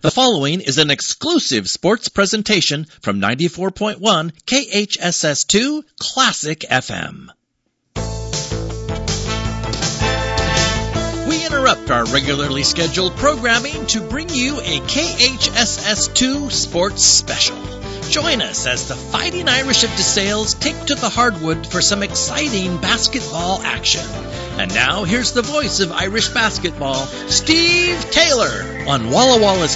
The following is an exclusive sports presentation from 94.1 KHSS2 Classic FM. We interrupt our regularly scheduled programming to bring you a KHSS2 sports special. Join us as the Fighting Irish of DeSales take to the hardwood for some exciting basketball action. And now, here's the voice of Irish basketball, Steve Taylor, on Walla Walla's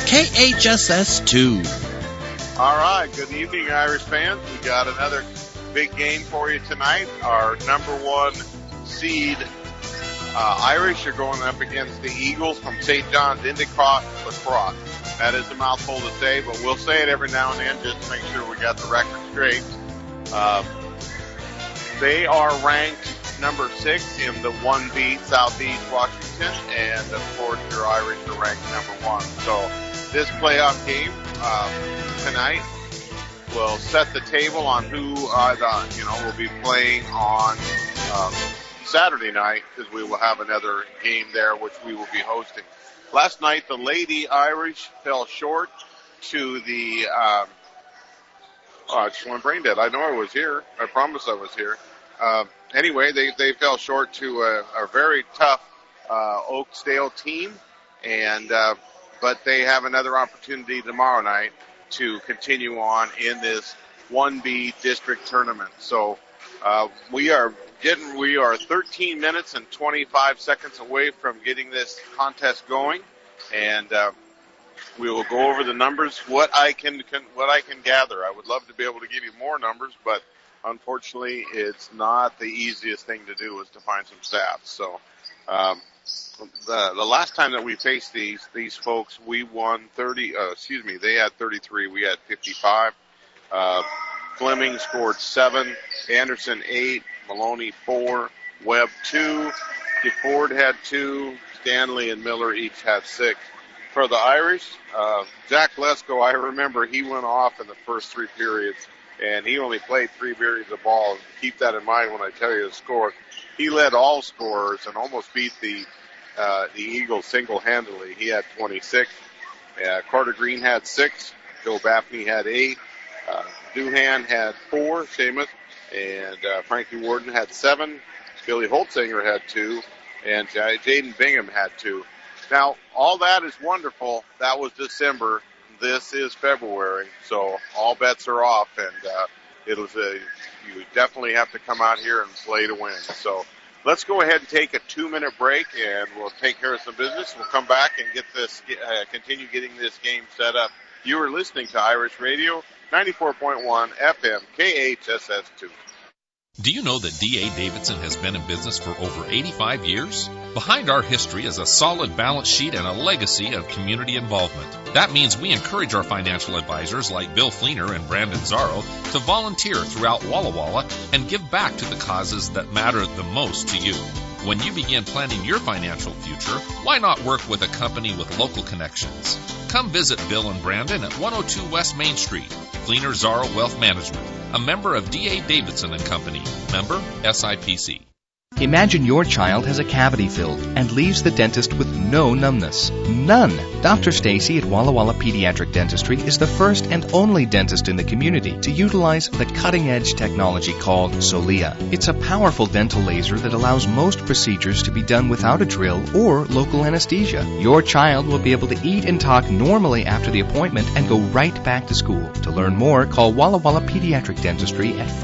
KHSS2. All right, good evening, Irish fans. We got another big game for you tonight. Our number one seed Irish are going up against the Eagles from St. John's Endicott Lacrosse. That is a mouthful to say, but we'll say it every now and then just to make sure we got the record straight. They are ranked number 6 in the 1B Southeast Washington, and of course your Irish are ranked number 1. So this playoff game tonight will set the table on who will be playing on Saturday night, because we will have another game there which we will be hosting. Last night the Lady Irish fell short to the I just went brain dead. I know I was here. I promise I was here. Anyway, they fell short to a very tough Oakdale team, and but they have another opportunity tomorrow night to continue on in this 1B district tournament. So we are 13 minutes and 25 seconds away from getting this contest going, and we will go over the numbers. What I can gather. I would love to be able to give you more numbers, but unfortunately, it's not the easiest thing to do is to find some stats. So, the last time that we faced these folks, we won 30, they had 33, we had 55. Fleming scored 7, Anderson 8, Maloney 4, Webb 2, DeFord had 2, Stanley and Miller each had 6. For the Irish, Jack Lesko, I remember he went off in the first 3 periods, and he only played 3 periods of ball. Keep that in mind when I tell you the score. He led all scorers and almost beat the Eagles single-handedly. He had 26. Carter Green had 6. Joe Baffney had 8. Doohan had 4, Seamus, and Frankie Warden had 7. Billy Holtzinger had 2, and Jaden Bingham had 2. Now, all that is wonderful. That was December. This is February, so all bets are off, and you definitely have to come out here and play to win. So let's go ahead and take a 2-minute break, and we'll take care of some business. We'll come back and get this, continue getting this game set up. You are listening to Irish Radio, 94.1 FM, KHSS2. Do you know that D.A. Davidson has been in business for over 85 years? Behind our history is a solid balance sheet and a legacy of community involvement. That means we encourage our financial advisors like Bill Fleener and Brandon Zarro to volunteer throughout Walla Walla and give back to the causes that matter the most to you. When you begin planning your financial future, why not work with a company with local connections? Come visit Bill and Brandon at 102 West Main Street. Fleener Zarro Wealth Management, a member of D.A. Davidson & Company, member SIPC. Imagine your child has a cavity filled and leaves the dentist with no numbness. None. Dr. Stacy at Walla Walla Pediatric Dentistry is the first and only dentist in the community to utilize the cutting-edge technology called Solia. It's a powerful dental laser that allows most procedures to be done without a drill or local anesthesia. Your child will be able to eat and talk normally after the appointment and go right back to school. To learn more, call Walla Walla Pediatric Dentistry at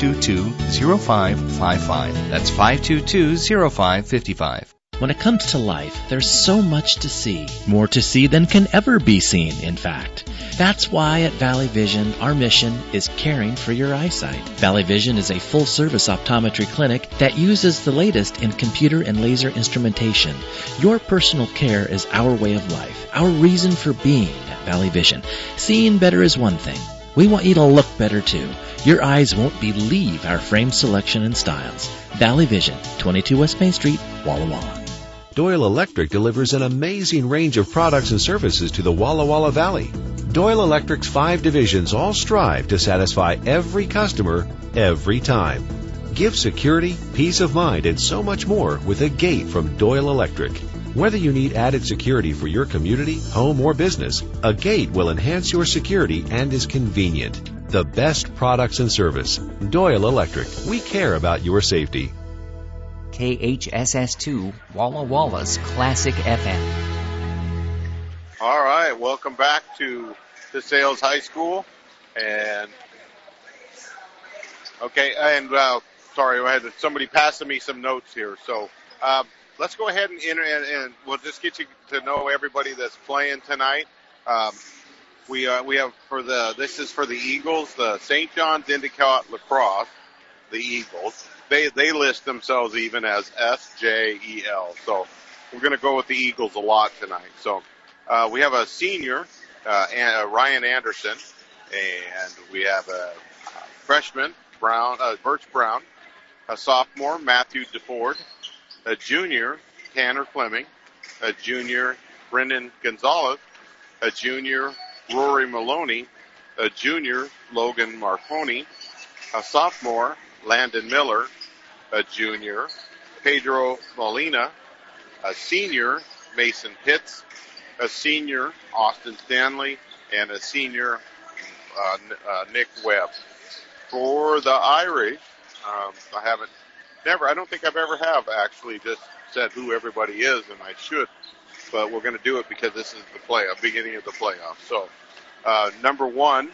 522-0555. That's 522-0555. When it comes to life, there's so much to see. More to see than can ever be seen, in fact. That's why at Valley Vision, our mission is caring for your eyesight. Valley Vision is a full-service optometry clinic that uses the latest in computer and laser instrumentation. Your personal care is our way of life, our reason for being at Valley Vision. Seeing better is one thing. We want you to look better, too. Your eyes won't believe our frame selection and styles. Valley Vision, 22 West Main Street, Walla Walla. Doyle Electric delivers an amazing range of products and services to the Walla Walla Valley. Doyle Electric's 5 divisions all strive to satisfy every customer, every time. Give security, peace of mind, and so much more with a gate from Doyle Electric. Whether you need added security for your community, home, or business, a gate will enhance your security and is convenient. The best products and service. Doyle Electric. We care about your safety. KHSS2, Walla Walla's Classic FM. All right, welcome back to DeSales High School. And sorry, I had somebody passing me some notes here. So let's go ahead and we'll just get you to know everybody that's playing tonight. We have this is for the Eagles, the St. John's Endicott Lacrosse, the Eagles. They list themselves even as SJEL. So we're going to go with the Eagles a lot tonight. So we have a senior, Ryan Anderson, and we have a freshman, Birch Brown, a sophomore, Matthew DeFord, a junior, Tanner Fleming, a junior, Brendan Gonzalez, a junior, Rory Maloney, a junior, Logan Marconi, a sophomore, Landon Miller, a junior, Pedro Molina, a senior, Mason Pitts, a senior, Austin Stanley, and a senior, Nick Webb. For the Irish, I don't think I've ever have actually just said who everybody is, and I should, but we're going to do it because this is the beginning of the playoffs. So, number one,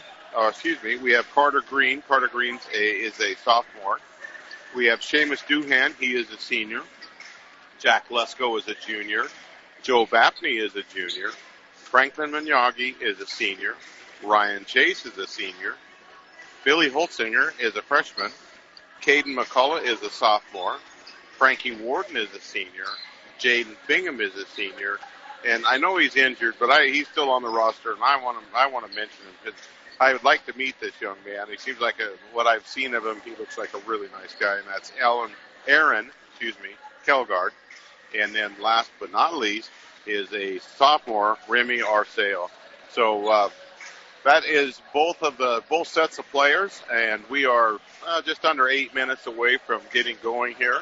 we have Carter Green. Carter Green is a sophomore. We have Seamus Doohan. He is a senior. Jack Lesko is a junior. Joe Bapney is a junior. Franklin Minyagi is a senior. Ryan Chase is a senior. Billy Holtzinger is a freshman. Caden McCullough is a sophomore. Frankie Warden is a senior. Jaden Bingham is a senior. And I know he's injured, but he's still on the roster, and I want to mention him. I would like to meet this young man. He seems like what I've seen of him, he looks like a really nice guy, and that's Aaron Kelgard. And then last but not least is a sophomore, Remy Arceo. So that is both sets of players, and we are just under 8 minutes away from getting going here.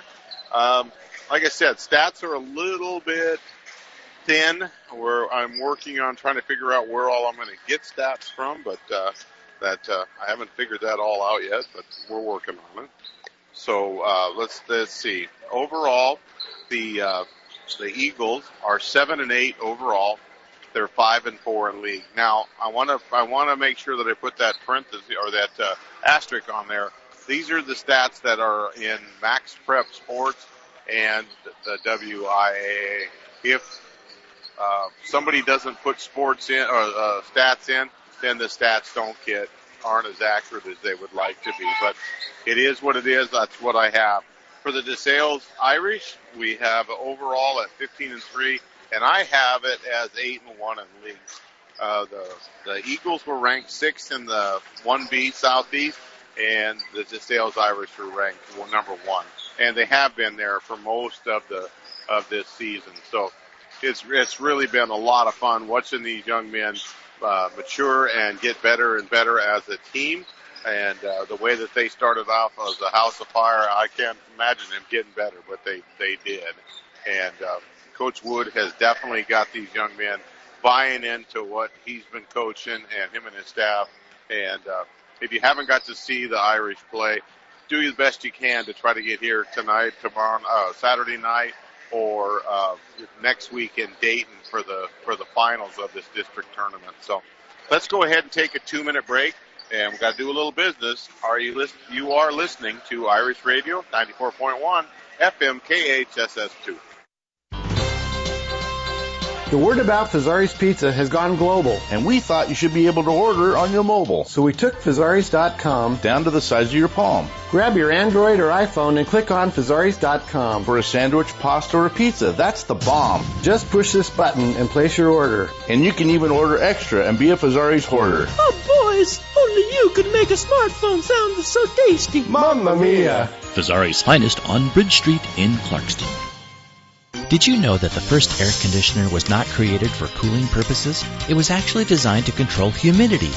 Like I said, stats are a little bit thin. I'm working on trying to figure out where all I'm going to get stats from, but I haven't figured that all out yet, but we're working on it. So let's see. Overall, the Eagles are 7-8 overall. They're 5-4 in league. Now, I want to make sure that I put that parenthesis or that asterisk on there. These are the stats that are in Max Prep Sports and the WIAA. If somebody doesn't put sports in or stats in, then the stats aren't as accurate as they would like to be. But it is what it is. That's what I have. For the DeSales Irish, we have overall at 15-3, and I have it as 8-1 in league. The Eagles were ranked 6th in the 1B Southeast, and the DeSales Irish were ranked number 1, and they have been there for most of this season. So it's really been a lot of fun watching these young men mature and get better and better as a team. And the way that they started off as a house of fire, I can't imagine them getting better, but they did. And Coach Wood has definitely got these young men buying into what he's been coaching, and him and his staff. And if you haven't got to see the Irish play, do the best you can to try to get here tonight, tomorrow, Saturday night, or next week in Dayton for the finals of this district tournament. So let's go ahead and take a 2-minute break. And we've got to do a little business. You are listening to Irish Radio 94.1 FM KHSS2. The word about Fazari's Pizza has gone global, and we thought you should be able to order on your mobile. So we took Fazari's.com down to the size of your palm. Grab your Android or iPhone and click on Fazari's.com for a sandwich, pasta, or pizza. That's the bomb. Just push this button and place your order. And you can even order extra and be a Fazari's hoarder. Oh, boys, only you could make a smartphone sound so tasty. Mamma mia! Fazari's finest on Bridge Street in Clarkston. Did you know that the first air conditioner was not created for cooling purposes? It was actually designed to control humidity.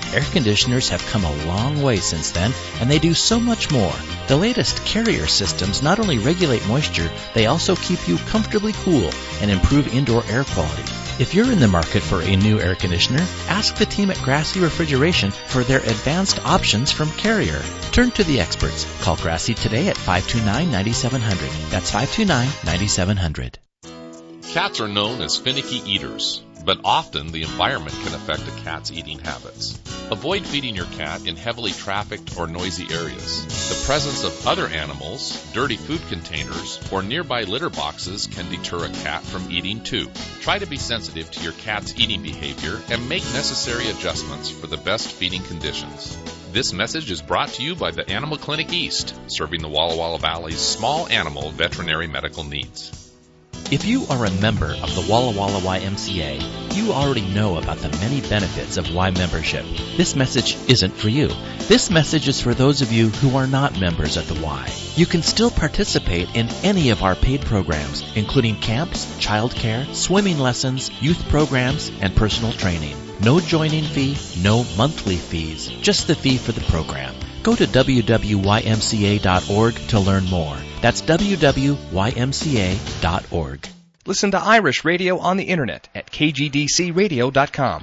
Air conditioners have come a long way since then, and they do so much more. The latest Carrier systems not only regulate moisture, they also keep you comfortably cool and improve indoor air quality. If you're in the market for a new air conditioner, ask the team at Grassy Refrigeration for their advanced options from Carrier. Turn to the experts. Call Grassy today at 529-9700. That's 529-9700. Cats are known as finicky eaters, but often the environment can affect a cat's eating habits. Avoid feeding your cat in heavily trafficked or noisy areas. The presence of other animals, dirty food containers, or nearby litter boxes can deter a cat from eating too. Try to be sensitive to your cat's eating behavior and make necessary adjustments for the best feeding conditions. This message is brought to you by the Animal Clinic East, serving the Walla Walla Valley's small animal veterinary medical needs. If you are a member of the Walla Walla YMCA, you already know about the many benefits of Y membership. This message isn't for you. This message is for those of you who are not members at the Y. You can still participate in any of our paid programs, including camps, childcare, swimming lessons, youth programs, and personal training. No joining fee, no monthly fees, just the fee for the program. Go to www.ymca.org to learn more. That's www.ymca.org. Listen to Irish Radio on the Internet at kgdcradio.com.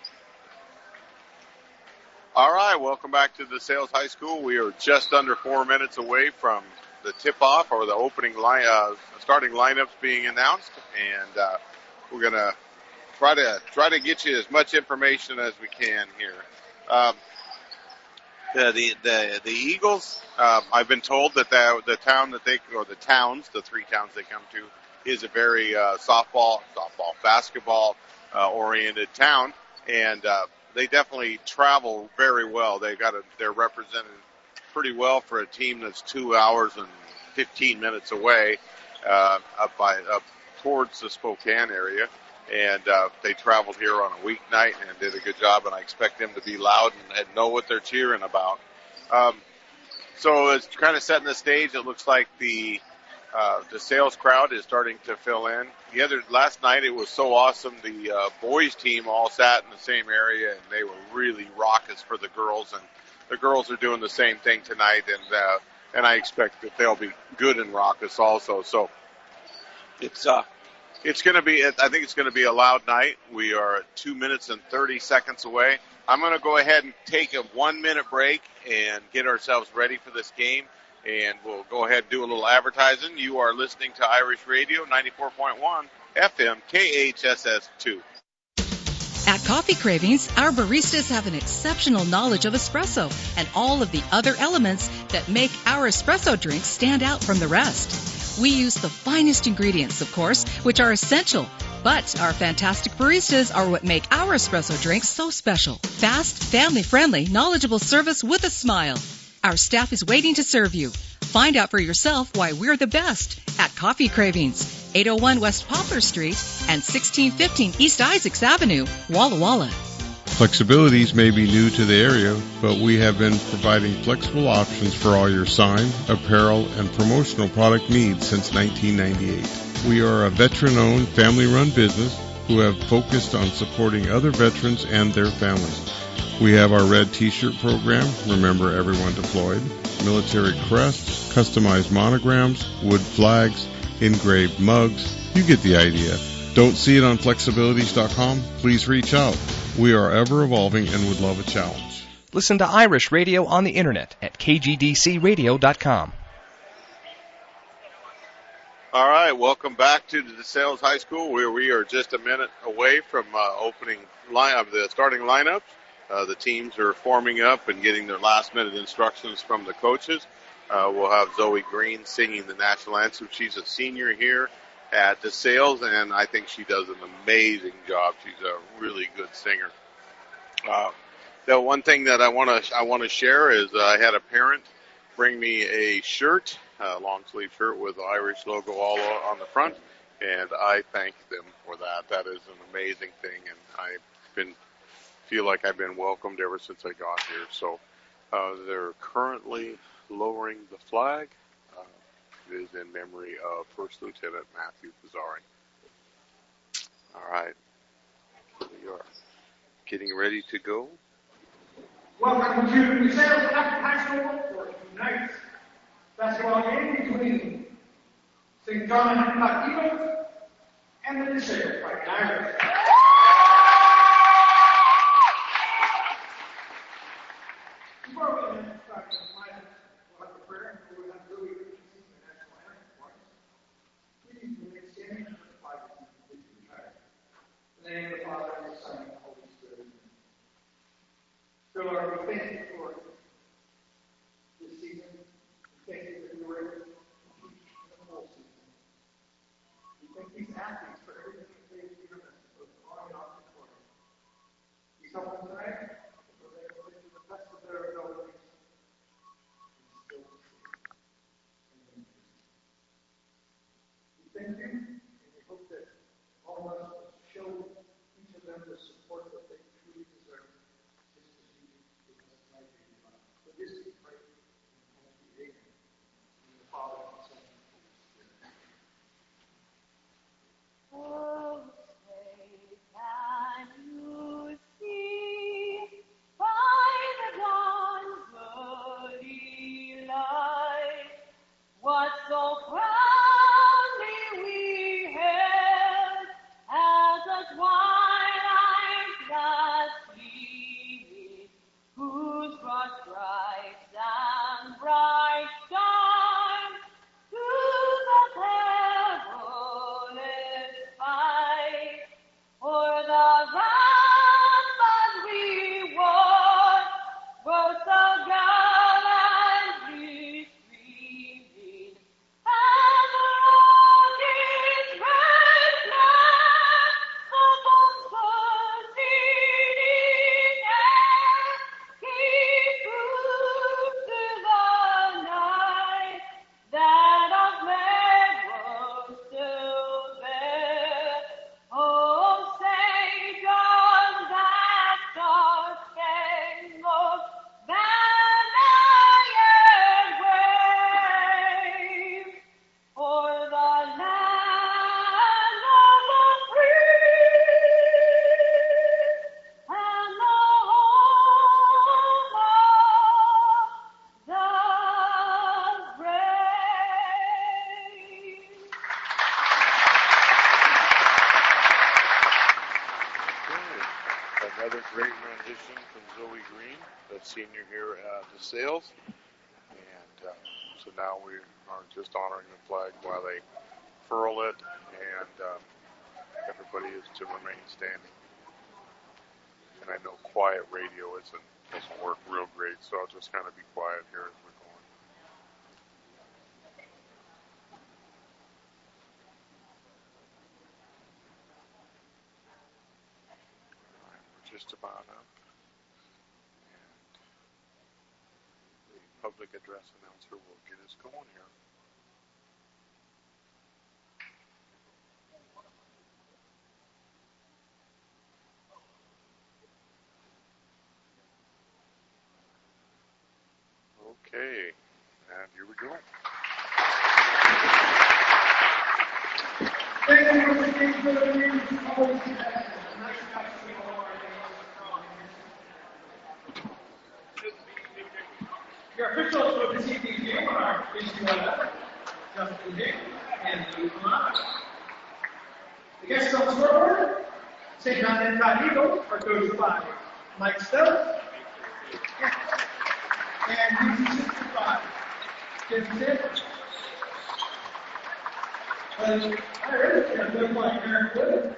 All right, welcome back to DeSales High School. We are just under 4 minutes away from the tip-off or the opening starting lineups being announced, and we're going to try to get you as much information as we can here. The Eagles, I've been told that the towns, the three towns they come to, is a very basketball oriented town, and they definitely travel very well. They're represented pretty well for a team that's 2 hours and 15 minutes away, up towards the Spokane area. And they traveled here on a weeknight and did a good job, and I expect them to be loud and know what they're cheering about. So it's kind of setting the stage. It looks like the sales crowd is starting to fill in. Last night it was so awesome. The boys team all sat in the same area, and they were really raucous for the girls, and the girls are doing the same thing tonight, and I expect that they'll be good and raucous also. So it's going to be, I think it's going to be a loud night. We are 2 minutes and 30 seconds away. I'm going to go ahead and take a 1 minute break and get ourselves ready for this game. And we'll go ahead and do a little advertising. You are listening to Irish Radio 94.1 FM KHSS2. At Coffee Cravings, our baristas have an exceptional knowledge of espresso and all of the other elements that make our espresso drinks stand out from the rest. We use the finest ingredients, of course, which are essential. But our fantastic baristas are what make our espresso drinks so special. Fast, family-friendly, knowledgeable service with a smile. Our staff is waiting to serve you. Find out for yourself why we're the best at Coffee Cravings, 801 West Poplar Street and 1615 East Isaacs Avenue, Walla Walla. Flexibilities may be new to the area, but we have been providing flexible options for all your sign, apparel, and promotional product needs since 1998. We are a veteran-owned, family-run business who have focused on supporting other veterans and their families. We have our red T-shirt program, Remember Everyone Deployed, military crests, customized monograms, wood flags, engraved mugs. You get the idea. Don't see it on flexibilities.com? Please reach out. We are ever evolving and would love a challenge. Listen to Irish Radio on the Internet at kgdcradio.com. All right, welcome back to the DeSales High School, where we are just a minute away from the starting lineups. The teams are forming up and getting their last-minute instructions from the coaches. We'll have Zoe Green singing the national anthem. She's a senior here at DeSales, and I think she does an amazing job. She's a really good singer. The one thing that I want to share is I had a parent bring me a shirt, a long-sleeve shirt with the Irish logo all on the front, and I thank them for that. That is an amazing thing, and I've feel like I've been welcomed ever since I got here. So they're currently lowering the flag. It is in memory of First Lieutenant Matthew Pizzari. All right. We are getting ready to go. Welcome to the Sales High School for tonight's basketball game between St. John and Hancock Eagles and the DeSales Fighting Irish. Before we start the final, we'll have a prayer and we'll have Louis sing the national anthem for us. Please remain standing and the flag is completely retired. In the name of the Father, and the Son, and the Holy Spirit. So Lord, we thank you for this season. We thank you that we were able to compete in the whole season. We thank these athletes for everything that they've given us, both on and off the court. Please help them tonight, so they will do the best of their abilities. And still succeed. We thank you, and we hope that all of us will show each of them the support that they truly deserve. This is great. In the Father, and the Son, and the Holy Spirit. Oh, say, can you see by the dawn's early light what so proudly we hailed as a twilight last gleaming, whose broad stripes and bright stars through the perilous fight, for the rampart we were so gallantly streaming, and the rocket's red flag above the receding air gave proof to the night that our flag was still there. Oh, St. John, that star-spangled banner yet waves, for the land of the free and the home of the brave. Another great rendition from Zoe Green, the senior here at DeSales. And so now we are just honoring the flag while they furl it, and everybody is to remain standing. And I know quiet radio doesn't work real great, so I'll just kind of be quiet here as we're going. Just about up. And the public address announcer will get us going here. Okay, and here we go. Thank you for the game for the news. Always nice to see all our Your officials for this evening's game are Casey Weller, Justin Dick, and Luke Lamont. The guests on the scoreboard, St. John Hancock Eagles are coached by Mike Stokes and UC65, Jim Sanders. Irish are coached by Eric Wood,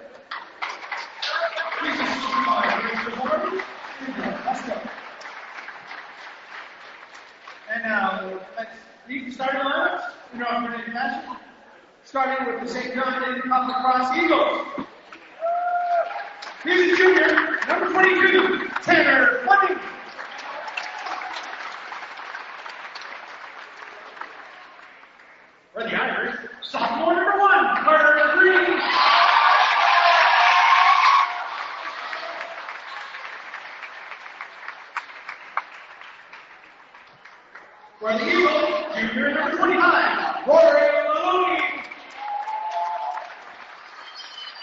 UC65, Rachel Horton, and John Pasco. And now, let's read the starting lineups in our alternating fashion, starting with the St. John and Copper Cross Eagles. Here's the junior, number 22, Tanner Fleming. For the Irish, sophomore number 1, Carter Green. For the Eagles, junior number 25, Rory Maloney.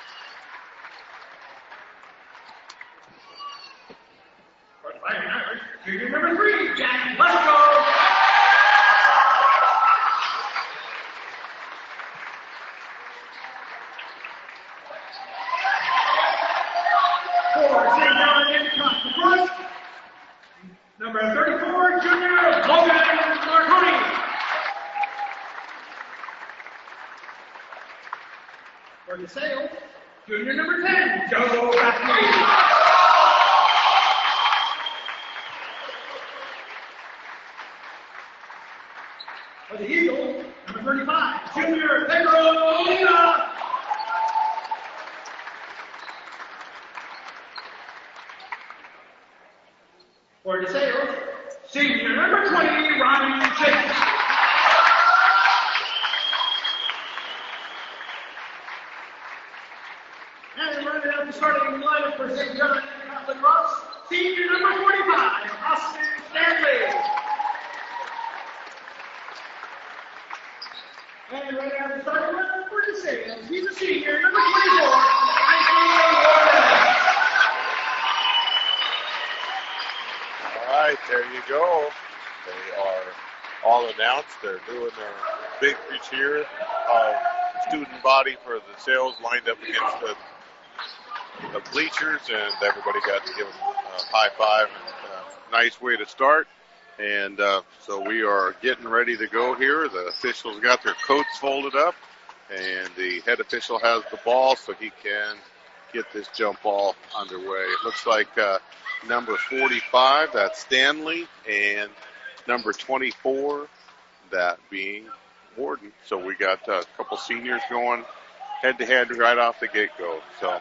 For the Fighting Irish, Junior number 3, Jack Lesko. For St. John across the front, number 34, Junior Logan Marconi. For the Sale, Junior number 10, Joe Baffney. For the Eagles, number 35, Junior Pedro Molina. For the Sales, senior number 20, Ronnie Chase. And running out the starting lineup for St. John Catholic Cross, senior number 45, Austin Stanley. And right out the starting lineup for the Sales, he's a senior, number 24, Michael Warren. All right, there you go. They are all announced. They're doing their victory cheer. Student body for the Sales lined up against the bleachers, and everybody got to give them a high five. And nice way to start. And so we are getting ready to go here. The officials got their coats folded up, and the head official has the ball so he can get this jump ball underway. It looks like number 45, that's Stanley, and number 24, that being Warden. So we got a couple seniors going head-to-head right off the get-go. So,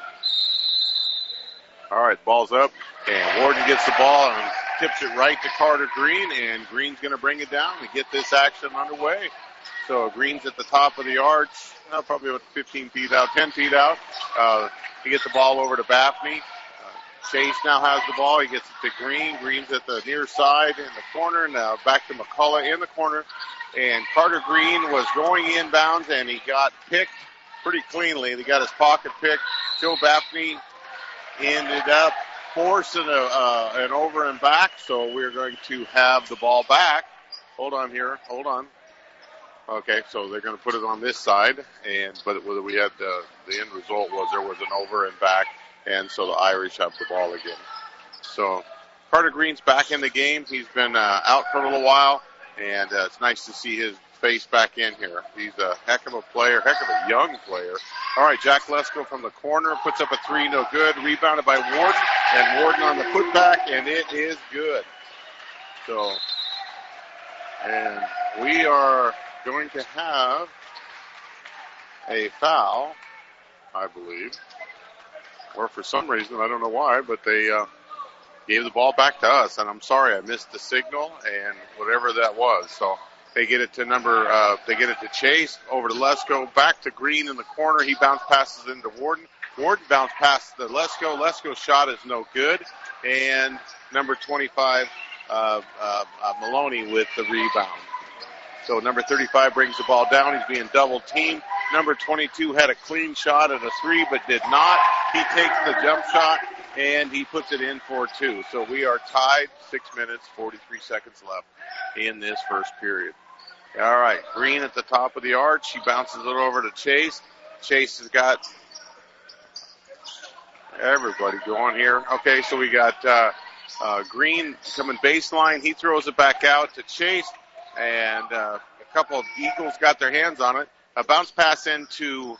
all right, ball's up, and Warden gets the ball and tips it right to Carter Green, and Green's going to bring it down to get this action underway. So Green's at the top of the arch, probably about 15 feet out, 10 feet out. He gets the ball over to Baffney. Chase now has the ball. He gets it to Green. Green's at the near side in the corner. Now back to McCullough in the corner. And Carter Green was going inbounds, and he got picked pretty cleanly. He got his pocket picked. Joe Baffney ended up forcing an over and back, so we're going to have the ball back. Hold on here. Hold on. Okay, so they're going to put it on this side, but we had the end result was there was an over and back, and so the Irish have the ball again. So Carter Green's back in the game. He's been out for a little while, and it's nice to see his face back in here. He's a heck of a player, heck of a young player. All right, Jack Lesko from the corner puts up a three, no good. Rebounded by Warden, and Warden on the putback, and it is good. So, and we are going to have a foul, I believe. Or for some reason, I don't know why, but they gave the ball back to us. And I'm sorry, I missed the signal and whatever that was. So they get it to they get it to Chase, over to Lesko, back to Green in the corner. He bounce passes into Warden. Warden bounce passes to Lesko. Lesko's shot is no good. And number 25, Maloney with the rebound. So number 35 brings the ball down. He's being double teamed. Number 22 had a clean shot at a three, but did not. He takes the jump shot, and he puts it in for two. So we are tied, 6 minutes, 43 seconds left in this first period. All right, Green at the top of the arch. He bounces it over to Chase. Chase has got everybody going here. Okay, so we got Green coming baseline. He throws it back out to Chase. And a couple of Eagles got their hands on it. A bounce pass into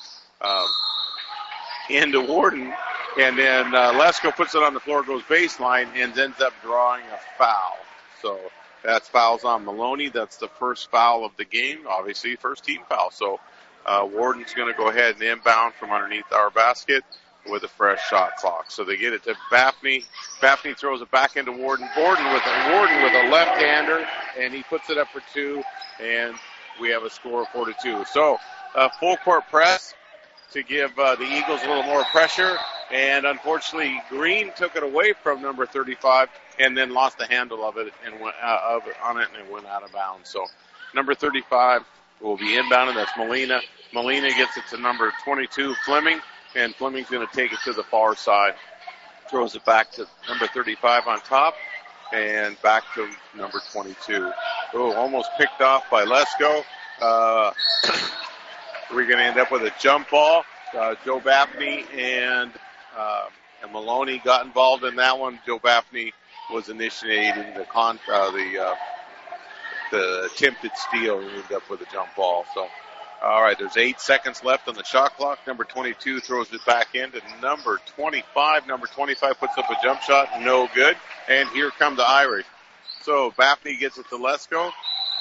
Warden, and then Lesko puts it on the floor, goes baseline, and ends up drawing a foul. So that's fouls on Maloney. That's the first foul of the game, obviously, first team foul. So Warden's going to go ahead and inbound from underneath our basket with a fresh shot clock. So they get it to Baffney. Baffney throws it back into Warden. Warden with a left-hander, and he puts it up for two, and we have a score of 4-2. So full court press to give the Eagles a little more pressure, and unfortunately Green took it away from number 35 and then lost the handle of it and went on it, and it went out of bounds. So number 35 will be inbounded. That's Molina. Molina gets it to number 22, Fleming. And Fleming's going to take it to the far side. Throws it back to number 35 on top. and back to number 22. Oh, almost picked off by Lesko. We're going to end up with a jump ball. Joe Baffney and Maloney got involved in that one. Joe Baffney was initiating the attempted steal. We ended up with a jump ball. So, all right, there's 8 seconds left on the shot clock. Number 22 throws it back into number 25. Number 25 puts up a jump shot. No good. And here come the Irish. So Baffney gets it to Lesko.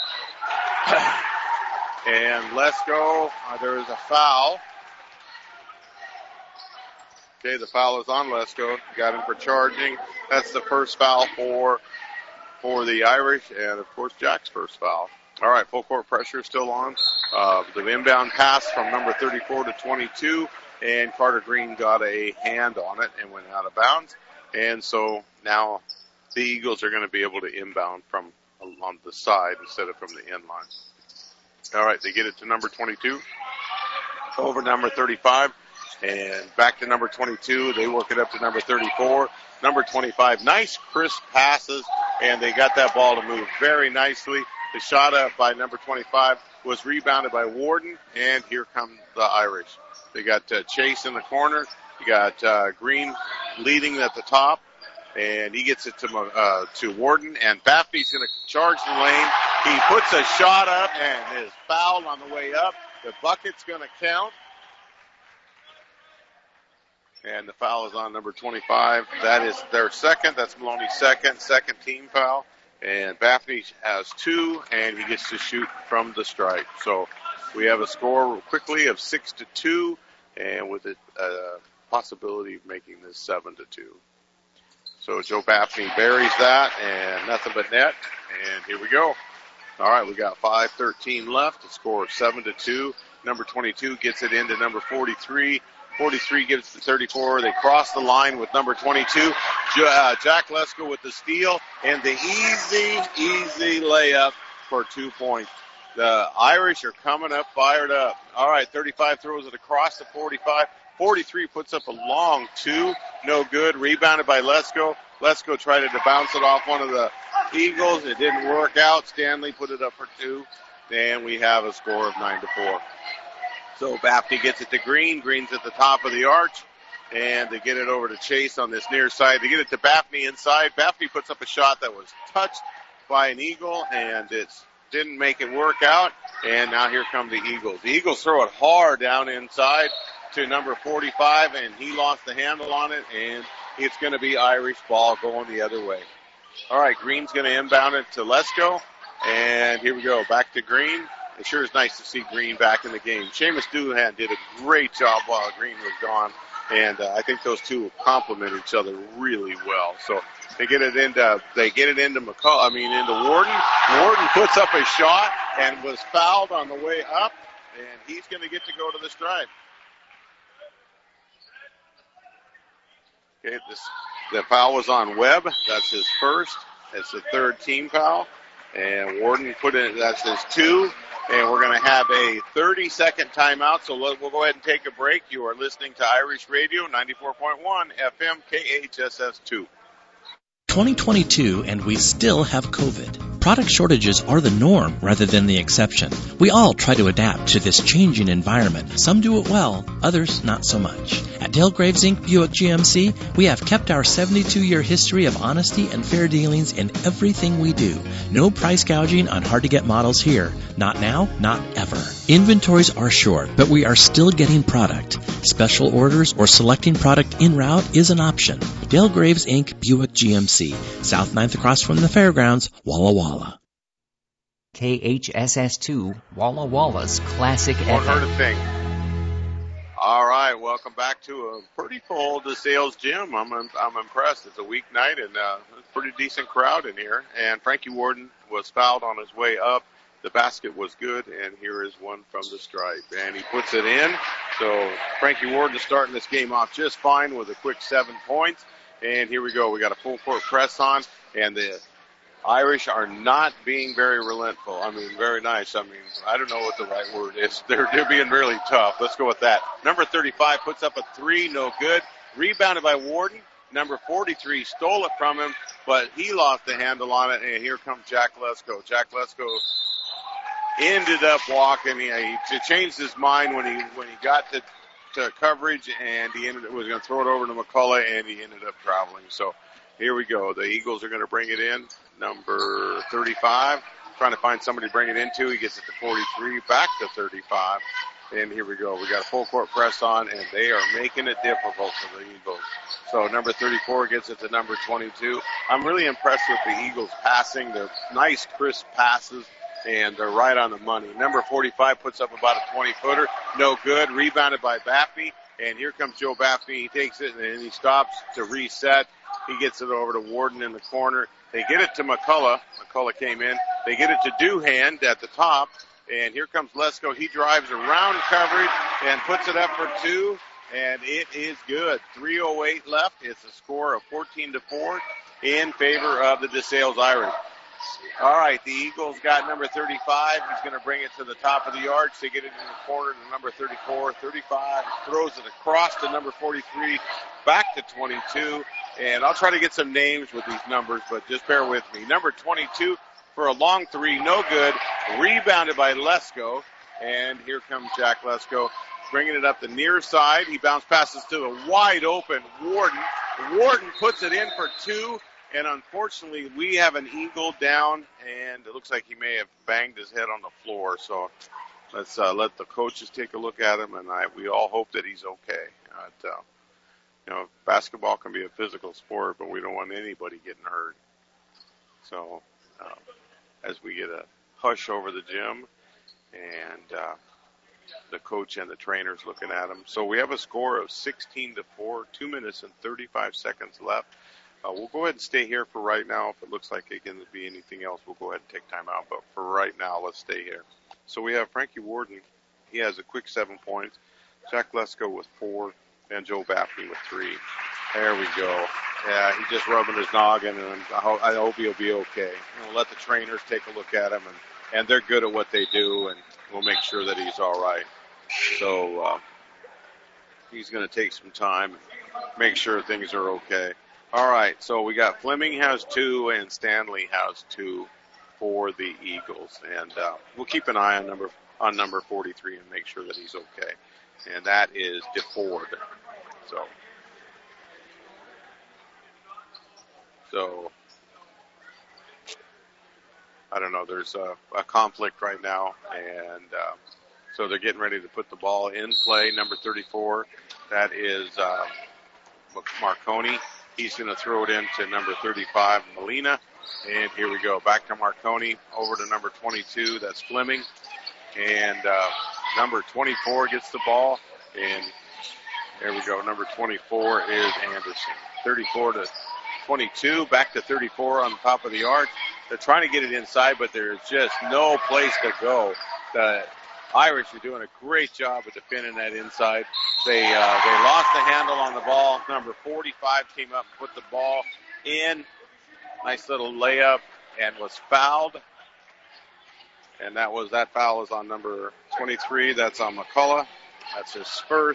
And Lesko, there is a foul. Okay, the foul is on Lesko. Got him for charging. That's the first foul for the Irish, and of course Jack's first foul. All right, full court pressure still on. The inbound pass from number 34 to 22, and Carter Green got a hand on it and went out of bounds. And so now the Eagles are going to be able to inbound from on the side instead of from the end line. All right, they get it to number 22, over number 35, and back to number 22. They work it up to number 34. Number 25, nice crisp passes, and they got that ball to move very nicely. The shot up by number 25 was rebounded by Warden, and here come the Irish. They got Chase in the corner. You got Green leading at the top, and he gets it to Warden, and Baffney's going to charge the lane. He puts a shot up and is fouled on the way up. The bucket's going to count. And the foul is on number 25. That is their second. That's Maloney's second team foul. And Baffney has 2, and he gets to shoot from the stripe. So we have a score quickly of 6-2, and with a possibility of making this 7-2. So Joe Baffney buries that, and nothing but net. And here we go. All right, we got 5:13 left. The score of 7-2. Number 22 gets it into number 43. 43 gives it to 34. They cross the line with number 22. Jack Lesko with the steal and the easy layup for 2 points. The Irish are coming up, fired up. All right, 35 throws it across to 45. 43 puts up a long 2. No good. Rebounded by Lesko. Lesko tried to bounce it off one of the Eagles. It didn't work out. Stanley put it up for 2. And we have a score of 9-4. So Baffney gets it to Green. Green's at the top of the arch. And they get it over to Chase on this near side. They get it to Baffney inside. Baffney puts up a shot that was touched by an Eagle, and it didn't make it work out. And now here come the Eagles. The Eagles throw it hard down inside to number 45, and he lost the handle on it, and it's going to be Irish ball going the other way. All right, Green's going to inbound it to Lesko. And here we go, back to Green. It sure is nice to see Green back in the game. Seamus Doohan did a great job while Green was gone, and I think those two complement each other really well. So they get it into Warden. Warden puts up a shot and was fouled on the way up, and he's going to get to go to the stripe. Okay, the foul was on Webb. That's his first. It's the third team foul. And Warden that's his 2. And we're going to have a 30-second timeout, so we'll go ahead and take a break. You are listening to Irish Radio, 94.1 FM, KHSS2. 2022, and we still have COVID. Product shortages are the norm rather than the exception. We all try to adapt to this changing environment. Some do it well, others not so much. At Dale Graves Inc. Buick GMC, we have kept our 72-year history of honesty and fair dealings in everything we do. No price gouging on hard-to-get models here. Not now, not ever. Inventories are short, but we are still getting product. Special orders or selecting product en route is an option. Dale Graves Inc. Buick GMC, South 9th across from the fairgrounds, Walla Walla. KHSS2, Walla Walla's Classic One heard FM. a thing. All right, welcome back to a pretty full DeSales gym. I'm impressed. It's a weeknight and a pretty decent crowd in here. And Frankie Warden was fouled on his way up. The basket was good, and here is one from the stripe. And he puts it in. So Frankie Warden is starting this game off just fine with a quick 7 points. And here we go. We got a full court press on, and the Irish are not being very relentful. Very nice. I don't know what the right word is. They're being really tough. Let's go with that. Number 35 puts up a 3, no good. Rebounded by Warden. Number 43 stole it from him, but he lost the handle on it, and here comes Jack Lesko. Jack Lesko ended up walking. He changed his mind when he got to coverage, and was going to throw it over to McCullough, and he ended up traveling. So here we go. The Eagles are going to bring it in. Number 35, trying to find somebody to bring it into. He gets it to 43, back to 35. And here we go. We got a full court press on, and they are making it difficult for the Eagles. So number 34 gets it to number 22. I'm really impressed with the Eagles passing. They're nice, crisp passes, and they're right on the money. Number 45 puts up about a 20-footer. No good. Rebounded by Baffney. And here comes Joe Baffney. He takes it, and he stops to reset. He gets it over to Warden in the corner. They get it to McCullough. McCullough came in. They get it to Doohan at the top. And here comes Lesko. He drives around coverage and puts it up for two. And it is good. 3:08 left. It's a score of 14-4 in favor of the DeSales Irish. All right, the Eagles got number 35. He's going to bring it to the top of the arch. They get it in the corner to number 34. 35 throws it across to number 43, back to 22. And I'll try to get some names with these numbers, but just bear with me. Number 22 for a long three, no good. Rebounded by Lesko. And here comes Jack Lesko, bringing it up the near side. He bounce passes to the wide open Warden. Warden puts it in for two. And unfortunately, we have an Eagle down, and it looks like he may have banged his head on the floor. So let's let the coaches take a look at him, and we all hope that he's okay. Basketball can be a physical sport, but we don't want anybody getting hurt. So as we get a hush over the gym, and the coach and the trainers looking at him. So we have a score of 16-4, 2 minutes and 35 seconds left. We'll go ahead and stay here for right now. If it looks like it can be anything else, we'll go ahead and take time out. But for right now, let's stay here. So we have Frankie Warden. He has a quick 7 points. Jack Lesko with 4, and Joe Baffney with 3. There we go. Yeah, he's just rubbing his noggin, and I hope he'll be okay. We'll let the trainers take a look at him, and they're good at what they do, and we'll make sure that he's all right. So he's going to take some time and make sure things are okay. All right, so we got Fleming has 2 and Stanley has 2 for the Eagles, and we'll keep an eye on number 43 and make sure that he's okay. And that is DeFord. So I don't know. There's a conflict right now, and so they're getting ready to put the ball in play. Number 34, that is Marconi. He's going to throw it into number 35, Molina. And here we go. Back to Marconi. Over to number 22. That's Fleming. And number 24 gets the ball. And there we go. Number 24 is Anderson. 34 to 22. Back to 34 on the top of the arc. They're trying to get it inside, but there's just no place to go. The Irish are doing a great job of defending that inside. They lost the handle on the ball. Number 45 came up and put the ball in. Nice little layup, and was fouled. And that foul is on number 23. That's on McCullough. That's his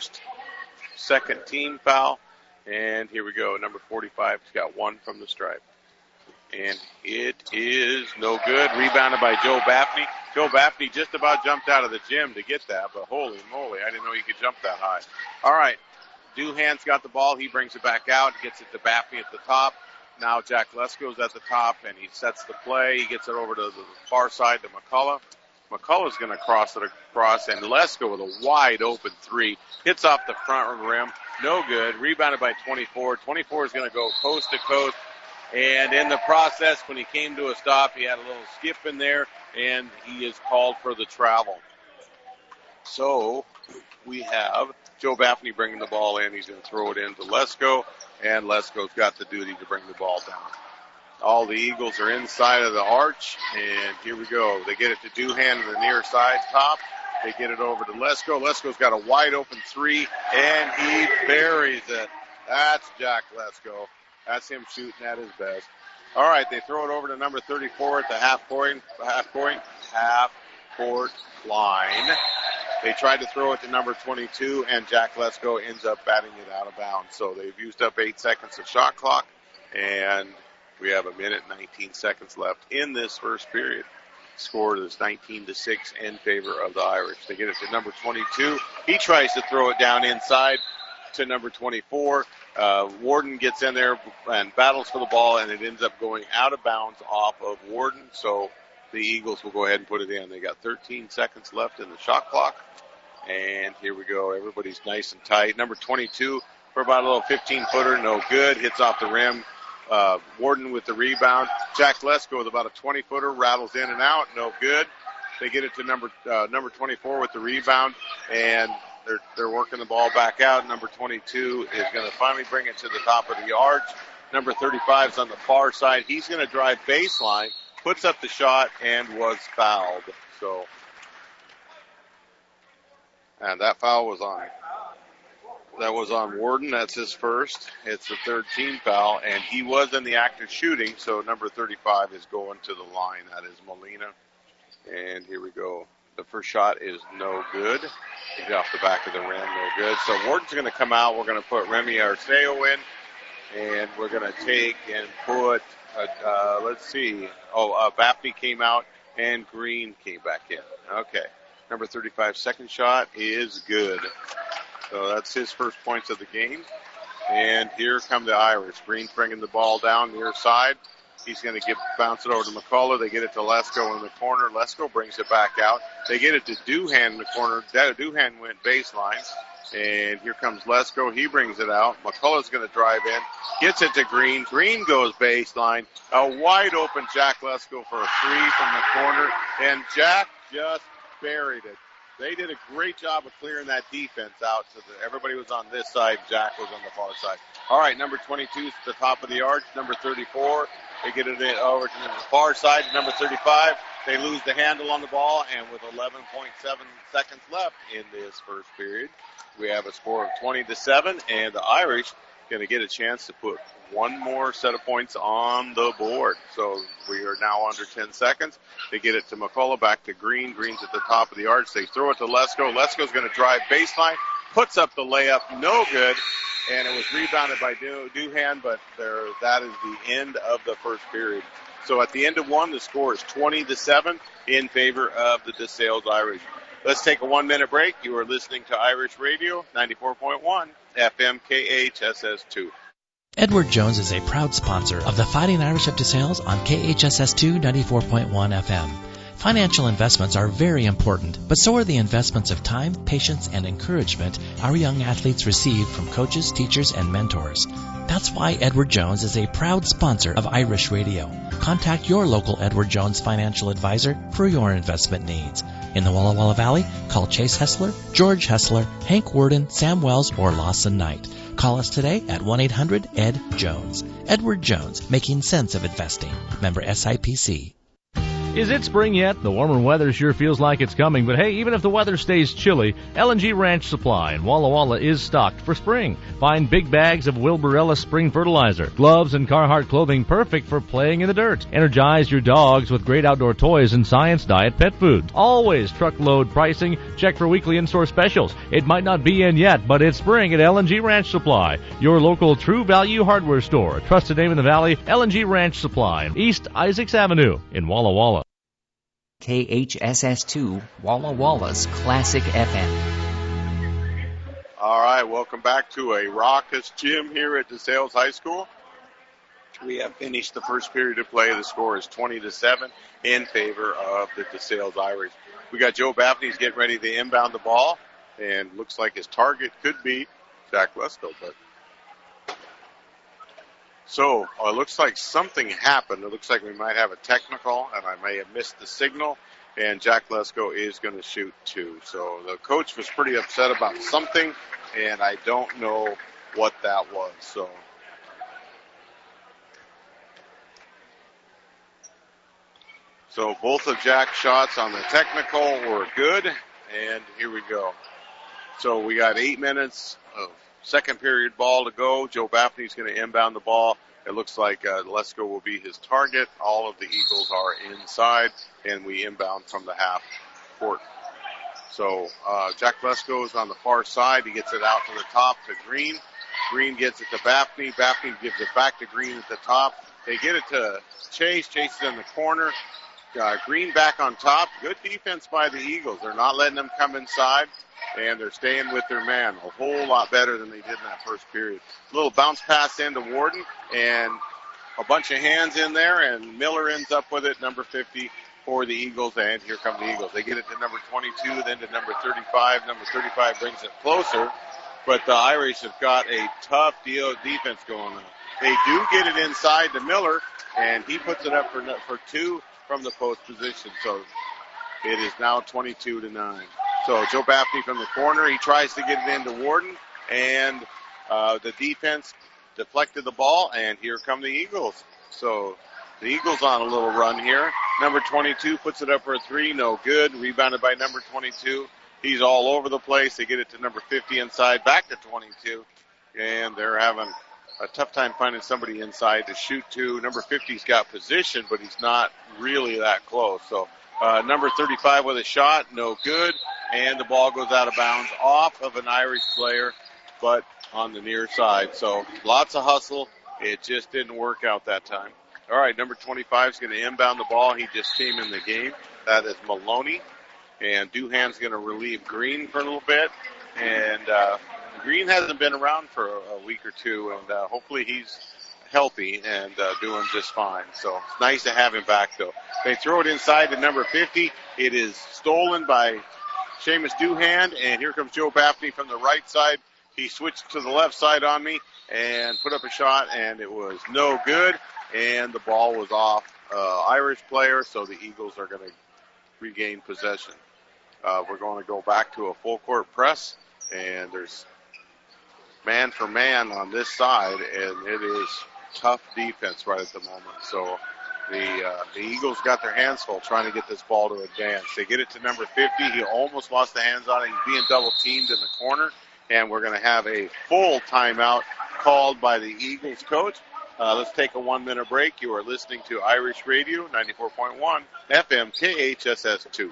second team foul. And here we go. Number 45 has got 1 from the stripe. And it is no good. Rebounded by Joe Baffney. Joe Baffney just about jumped out of the gym to get that, but holy moly, I didn't know he could jump that high. All right. Doohan's got the ball. He brings it back out, gets it to Baffney at the top. Now Jack Lesko's at the top, and he sets the play. He gets it over to the far side to McCullough. McCullough's going to cross it across, and Lesko with a wide open 3. Hits off the front rim. No good. Rebounded by 24. 24 is going to go coast to coast. And in the process, when he came to a stop, he had a little skip in there, and he is called for the travel. So we have Joe Baffney bringing the ball in. He's going to throw it into Lesko, and Lesko's got the duty to bring the ball down. All the Eagles are inside of the arch, and here we go. They get it to Doohan on the near side top. They get it over to Lesko. Lesko's got a wide open 3, and he buries it. That's Jack Lesko. That's him shooting at his best. All right, they throw it over to number 34 at the half court line. They tried to throw it to number 22, and Jack Lesko ends up batting it out of bounds. So they've used up 8 seconds of shot clock, and we have 1 minute and 19 seconds left in this first period. Score is 19-6 in favor of the Irish. They get it to number 22. He tries to throw it down inside to number 24. Warden gets in there and battles for the ball, and it ends up going out of bounds off of Warden. So the Eagles will go ahead and put it in. They got 13 seconds left in the shot clock. And here we go. Everybody's nice and tight. Number 22 for about a little 15-footer. No good. Hits off the rim. Warden with the rebound. Jack Lesko with about a 20-footer. Rattles in and out. No good. They get it to number 24 with the rebound. And they're working the ball back out. Number 22 is going to finally bring it to the top of the arch. Number 35 is on the far side. He's going to drive baseline, puts up the shot, and was fouled. So, and that foul was on Warden. That's his first. It's the third team foul, and he was in the act of shooting. So number 35 is going to the line. That is Molina. And here we go. The first shot is no good. He's off the back of the rim, no good. So Warden's going to come out. We're going to put Remy Arceo in, and we're going to take and put, let's see. Bapney came out, and Green came back in. Okay. Number 35, second shot is good. So that's his first points of the game. And here come the Irish. Green's bringing the ball down near side. He's going to bounce it over to McCullough. They get it to Lesko in the corner. Lesko brings it back out. They get it to Doohan in the corner. Doohan went baseline. And here comes Lesko. He brings it out. McCullough's going to drive in. Gets it to Green. Green goes baseline. A wide open Jack Lesko for a three from the corner. And Jack just buried it. They did a great job of clearing that defense out so that everybody was on this side. Jack was on the far side. All right, number 22 is at the top of the arch. Number 34, they get it over to the far side. Number 35, they lose the handle on the ball. And with 11.7 seconds left in this first period, we have a score of 20-7. And the Irish going to get a chance to put one more set of points on the board. So we are now under 10 seconds. They get it to McCullough, back to Green. Green's at the top of the arch. They throw it to Lesko. Lesko's going to drive baseline, puts up the layup, no good. And it was rebounded by Doohan, but that is the end of the first period. So at the end of one, the score is 20-7 in favor of the DeSales Irish. Let's take a 1-minute break. You are listening to Irish Radio, 94.1 FM KHSS2. Edward Jones is a proud sponsor of the Fighting Irish of DeSales on KHSS2 94.1 FM. Financial investments are very important, but so are the investments of time, patience, and encouragement our young athletes receive from coaches, teachers, and mentors. That's why Edward Jones is a proud sponsor of Irish Radio. Contact your local Edward Jones financial advisor for your investment needs. In the Walla Walla Valley, call Chase Hessler, George Hessler, Hank Worden, Sam Wells, or Lawson Knight. Call us today at 1-800-ED-JONES. Edward Jones, making sense of investing. Member SIPC. Is it spring yet? The warmer weather sure feels like it's coming, but hey, even if the weather stays chilly, L&G Ranch Supply in Walla Walla is stocked for spring. Find big bags of Wilburella spring fertilizer, gloves and Carhartt clothing perfect for playing in the dirt. Energize your dogs with great outdoor toys and Science Diet pet food. Always truckload pricing. Check for weekly in-store specials. It might not be in yet, but it's spring at L&G Ranch Supply, your local True Value hardware store. Trusted name in the valley, L&G Ranch Supply, East Isaacs Avenue in Walla Walla. KHSS2, Walla Walla's Classic FM. All right, welcome back to a raucous gym here at DeSales High School. We have finished the first period of play. The score is 20-7 in favor of the DeSales Irish. We got Joe Bapney's getting ready to inbound the ball, and looks like his target could be Jack Lesko, but so it looks like something happened. It looks like we might have a technical, and I may have missed the signal, and Jack Lesko is going to shoot two. So the coach was pretty upset about something, and I don't know what that was. So both of Jack's shots on the technical were good, and here we go. So we got 8 minutes of second period ball to go. Joe Bapney's going to inbound the ball. It looks like Lesko will be his target. All of the Eagles are inside, and we inbound from the half court. So Jack Lesko is on the far side. He gets it out to the top to Green. Green gets it to Baffney. Baffney gives it back to Green at the top. They get it to Chase. Chase is in the corner. Green back on top. Good defense by the Eagles. They're not letting them come inside, and they're staying with their man a whole lot better than they did in that first period. A little bounce pass into Warden, and a bunch of hands in there, and Miller ends up with it, number 50 for the Eagles, and here come the Eagles. They get it to number 22, then to number 35. Number 35 brings it closer, but the Irish have got a tough defense going on. They do get it inside to Miller, and he puts it up for two from the post position. So it is now 22-9. So Joe Baffney from the corner, he tries to get it into Warden, and the defense deflected the ball, and here come the Eagles. So the Eagles on a little run here. Number 22 puts it up for a three, no good. Rebounded by number 22. He's all over the place. They get it to number 50 inside, back to 22, and they're having a tough time finding somebody inside to shoot to. Number 50's got position, but he's not really that close. So number 35 with a shot, no good, and the ball goes out of bounds off of an Irish player, but on the near side. So lots of hustle. It just didn't work out that time. All right, number 25 is going to inbound the ball. He just came in the game. That is Maloney. And Duhan's going to relieve Green for a little bit. And Green hasn't been around for a week or two, and hopefully he's healthy and doing just fine. So it's nice to have him back, though. They throw it inside to number 50. It is stolen by Seamus Duhan, and here comes Joe Baffney from the right side. He switched to the left side on me and put up a shot, and it was no good, and the ball was off Irish player, so the Eagles are going to regain possession. We're going to go back to a full court press, and there's man for man on this side, and it is tough defense right at the moment. So the Eagles got their hands full trying to get this ball to advance. They get it to number 50. He almost lost the hands on it. He's being double teamed in the corner, and we're going to have a full timeout called by the Eagles coach. Let's take a 1-minute break. You are listening to Irish Radio, 94.1 FM KHSS2.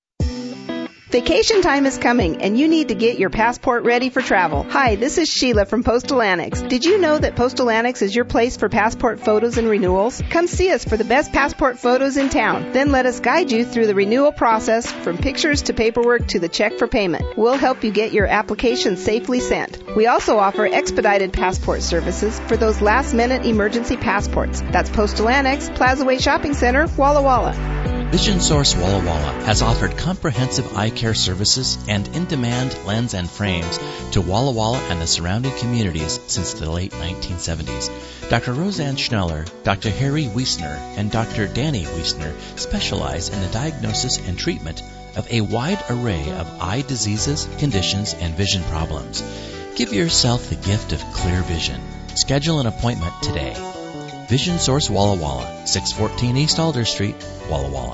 Vacation time is coming, and you need to get your passport ready for travel. Hi, this is Sheila from Postal Annex. Did you know that Postal Annex is your place for passport photos and renewals? Come see us for the best passport photos in town. Then let us guide you through the renewal process, from pictures to paperwork to the check for payment. We'll help you get your application safely sent. We also offer expedited passport services for those last-minute emergency passports. That's Postal Annex, Plaza Way Shopping Center, Walla Walla. Vision Source Walla Walla has offered comprehensive eye care services and in-demand lens and frames to Walla Walla and the surrounding communities since the late 1970s. Dr. Roseanne Schneller, Dr. Harry Wiesner, and Dr. Danny Wiesner specialize in the diagnosis and treatment of a wide array of eye diseases, conditions, and vision problems. Give yourself the gift of clear vision. Schedule an appointment today. Vision Source Walla Walla, 614 East Alder Street, Walla Walla.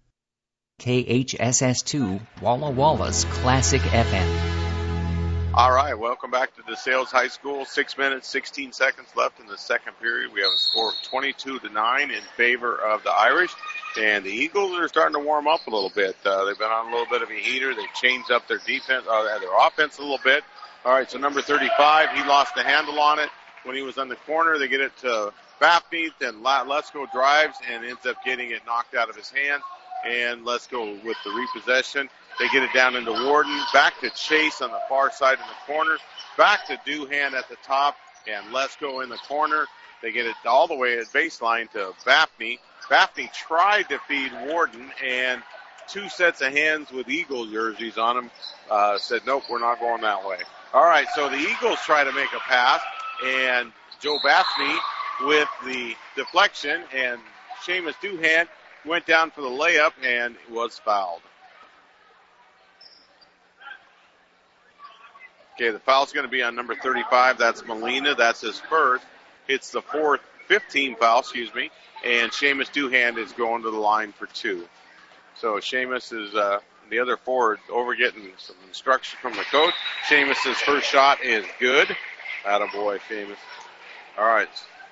KHSS2, Walla Walla's Classic FM. All right, welcome back to DeSales High School. 6 minutes, 16 seconds left in the second period. We have a score of 22-9 in favor of the Irish. And the Eagles are starting to warm up a little bit. They've been on a little bit of a heater. They've changed up their defense, their offense a little bit. All right, so number 35, he lost the handle on it when he was on the corner. They get it to Baffney, then Lesko drives and ends up getting it knocked out of his hand. And Lesko with the repossession. They get it down into Warden. Back to Chase on the far side in the corner. Back to Duhan at the top. And Lesko in the corner. They get it all the way at baseline to Baffney. Baffney tried to feed Warden, and two sets of hands with Eagle jerseys on them said, nope, we're not going that way. All right, so the Eagles try to make a pass, and Joe Baffney with the deflection, and Seamus Duhan went down for the layup and was fouled. Okay, the foul's going to be on number 35. That's Molina. That's his first. It's the 15 foul, and Seamus Duhan is going to the line for two. So Seamus is the other forward over getting some instruction from the coach. Seamus' first shot is good. Attaboy, Seamus. All right.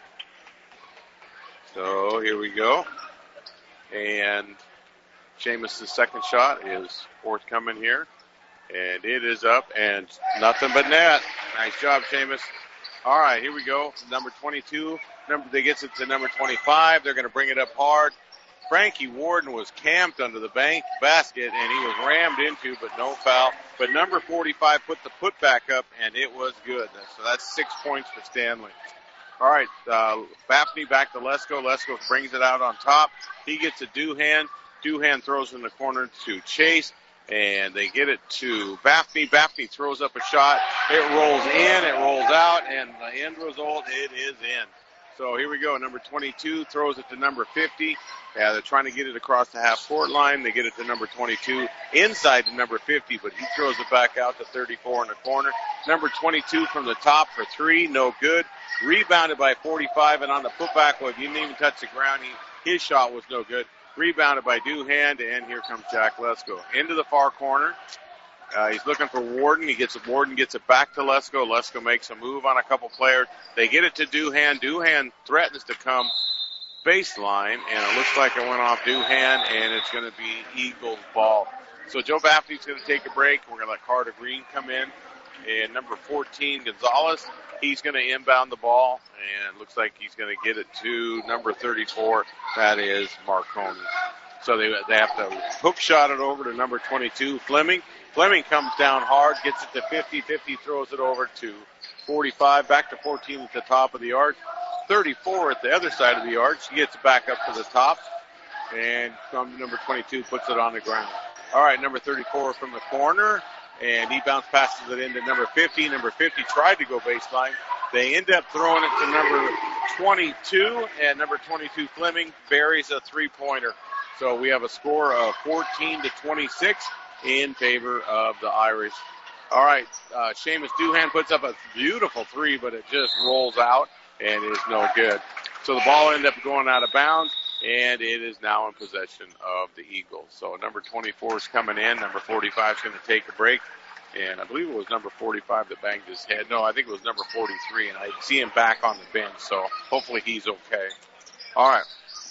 So here we go. And Seamus' second shot is forthcoming here. And it is up and nothing but net. Nice job, Seamus. All right, here we go. Number 22. They gets it to number 25. They're going to bring it up hard. Frankie Warden was camped under the basket, and he was rammed into, but no foul. But number 45 put the putback up, and it was good. So that's 6 points for Stanley. All right, Bapney back to Lesko. Lesko brings it out on top. He gets a Doohan. Doohan throws in the corner to Chase, and they get it to Bapney. Bapney throws up a shot. It rolls in, it rolls out, and the end result, it is in. So here we go. Number 22 throws it to number 50. They're trying to get it across the half-court line. They get it to number 22 inside to number 50, but he throws it back out to 34 in the corner. Number 22 from the top for three, no good. Rebounded by 45, and on the putback, well, he didn't even touch the ground. His shot was no good. Rebounded by Doohan, and here comes Jack Lesko. Into the far corner. He's looking for Warden. Warden gets it back to Lesko. Lesko makes a move on a couple players. They get it to Doohan. Doohan threatens to come baseline, and it looks like it went off Doohan, and it's going to be Eagles ball. So Joe Bapney's going to take a break. We're going to let Carter Green come in. And number 14, Gonzalez, he's going to inbound the ball, and it looks like he's going to get it to number 34. That is Marconi. So they have to hook shot it over to number 22, Fleming. Fleming comes down hard, gets it to 50. 50 throws it over to 45, back to 14 at the top of the arc. 34 at the other side of the arc. She gets it back up to the top, and from number 22 puts it on the ground. All right, number 34 from the corner, and he bounce passes it into number 50. Number 50 tried to go baseline. They end up throwing it to number 22, and number 22 Fleming buries a three-pointer. So we have a score of 14-26 in favor of the Irish. All right, Seamus Doohan puts up a beautiful three, but it just rolls out and is no good. So the ball ended up going out of bounds, and it is now in possession of the Eagles. So number 24 is coming in. Number 45 is going to take a break. And I believe it was number 45 that banged his head. No, I think it was number 43, and I see him back on the bench, so hopefully he's okay. All right.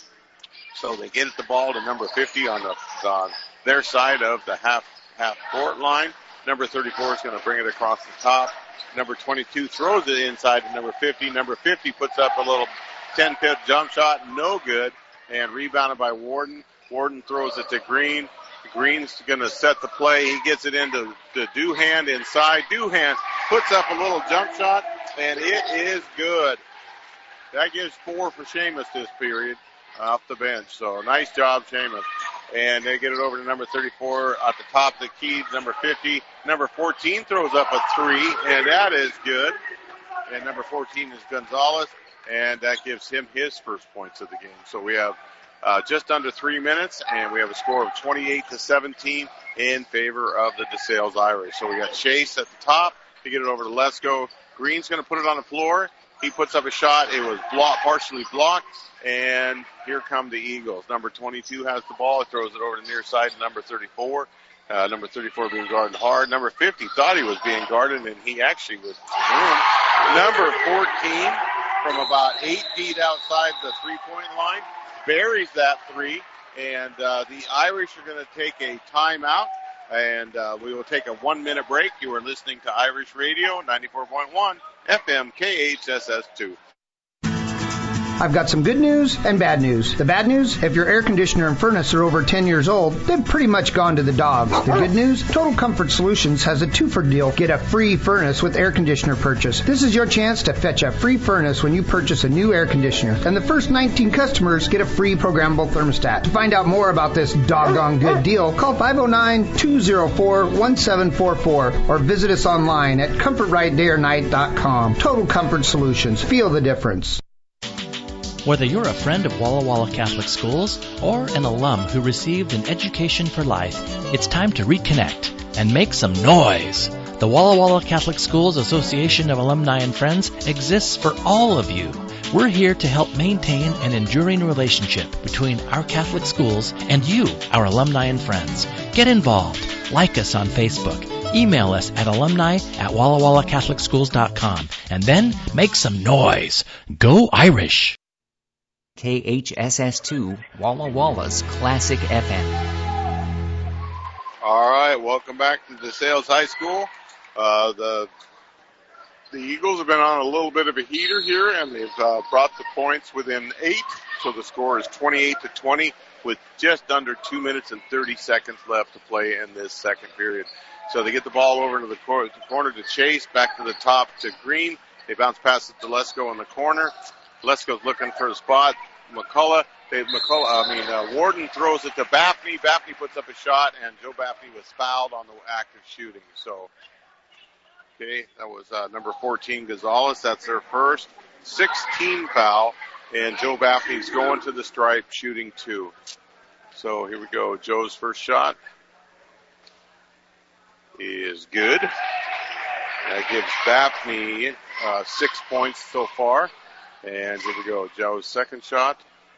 So they get the ball to number 50 on their side of the half-court line. Number 34 is going to bring it across the top. Number 22 throws it inside to number 50. Number 50 puts up a little 10-foot jump shot, no good, and rebounded by Warden. Warden throws it to Green. Green's going to set the play. He gets it into Doohan inside. Doohan puts up a little jump shot, and it is good. That gives 4 for Seamus this period off the bench. So nice job, Seamus. And they get it over to number 34 at the top of the key, number 50. Number 14 throws up a three, and that is good. And number 14 is Gonzalez, and that gives him his first points of the game. So we have just under 3 minutes, and we have a score of 28-17 in favor of the DeSales Irish. So we got Chase at the top to get it over to Lesko. Green's going to put it on the floor. He puts up a shot. It was partially blocked, and here come the Eagles. Number 22 has the ball. He throws it over to the near side to number 34. Number 34 being guarded hard. Number 50 thought he was being guarded, and he actually was. Number 14 from about 8 feet outside the three-point line buries that three, and the Irish are going to take a timeout, and we will take a 1-minute break. You are listening to Irish Radio, 94.1 FM KHSS2. I've got some good news and bad news. The bad news, if your air conditioner and furnace are over 10 years old, they've pretty much gone to the dogs. The good news, Total Comfort Solutions has a 2-for deal. Get a free furnace with air conditioner purchase. This is your chance to fetch a free furnace when you purchase a new air conditioner. And the first 19 customers get a free programmable thermostat. To find out more about this doggone good deal, call 509-204-1744 or visit us online at comfortrightdayornight.com. Total Comfort Solutions. Feel the difference. Whether you're a friend of Walla Walla Catholic Schools or an alum who received an education for life, it's time to reconnect and make some noise. The Walla Walla Catholic Schools Association of Alumni and Friends exists for all of you. We're here to help maintain an enduring relationship between our Catholic schools and you, our alumni and friends. Get involved. Like us on Facebook. Email us at alumni@wallawallacatholicschools.com and then make some noise. Go Irish! KHSS2 Walla Walla's Classic FM. All right, welcome back to DeSales High School. The Eagles have been on a little bit of a heater here, and they've brought the points within 8. So the score is 28-20 with just under 2 minutes and 30 seconds left to play in this second period. So they get the ball over to the corner to Chase, back to the top to Green. They bounce past it to Lesko in the corner. Lesko's looking for a spot. Warden throws it to Baffney. Baffney puts up a shot, and Joe Baffney was fouled on the act of shooting. So, okay, that was number 14, Gonzalez. That's their first 16 foul, and Joe Baffney's going to the stripe, shooting 2. So here we go. Joe's first shot is good. That gives Baffney 6 points so far. And here we go. Joe's second shot.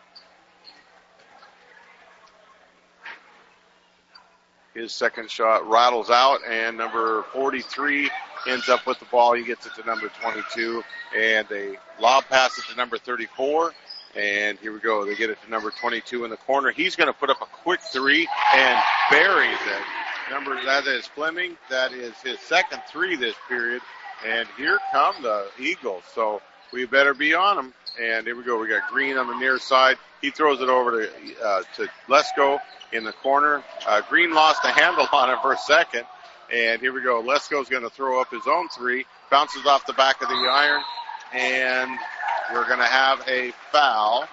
His second shot rattles out, and number 43 ends up with the ball. He gets it to number 22, and they lob pass it to number 34. And here we go. They get it to number 22 in the corner. He's going to put up a quick 3 and buries it. That is Fleming. That is his second 3 this period. And here come the Eagles. So we better be on them. And here we go. We got Green on the near side. He throws it over to Lesko in the corner. Green lost the handle on it for a second. And here we go. Lesko's going to throw up his own 3. Bounces off the back of the iron. And we're going to have a foul.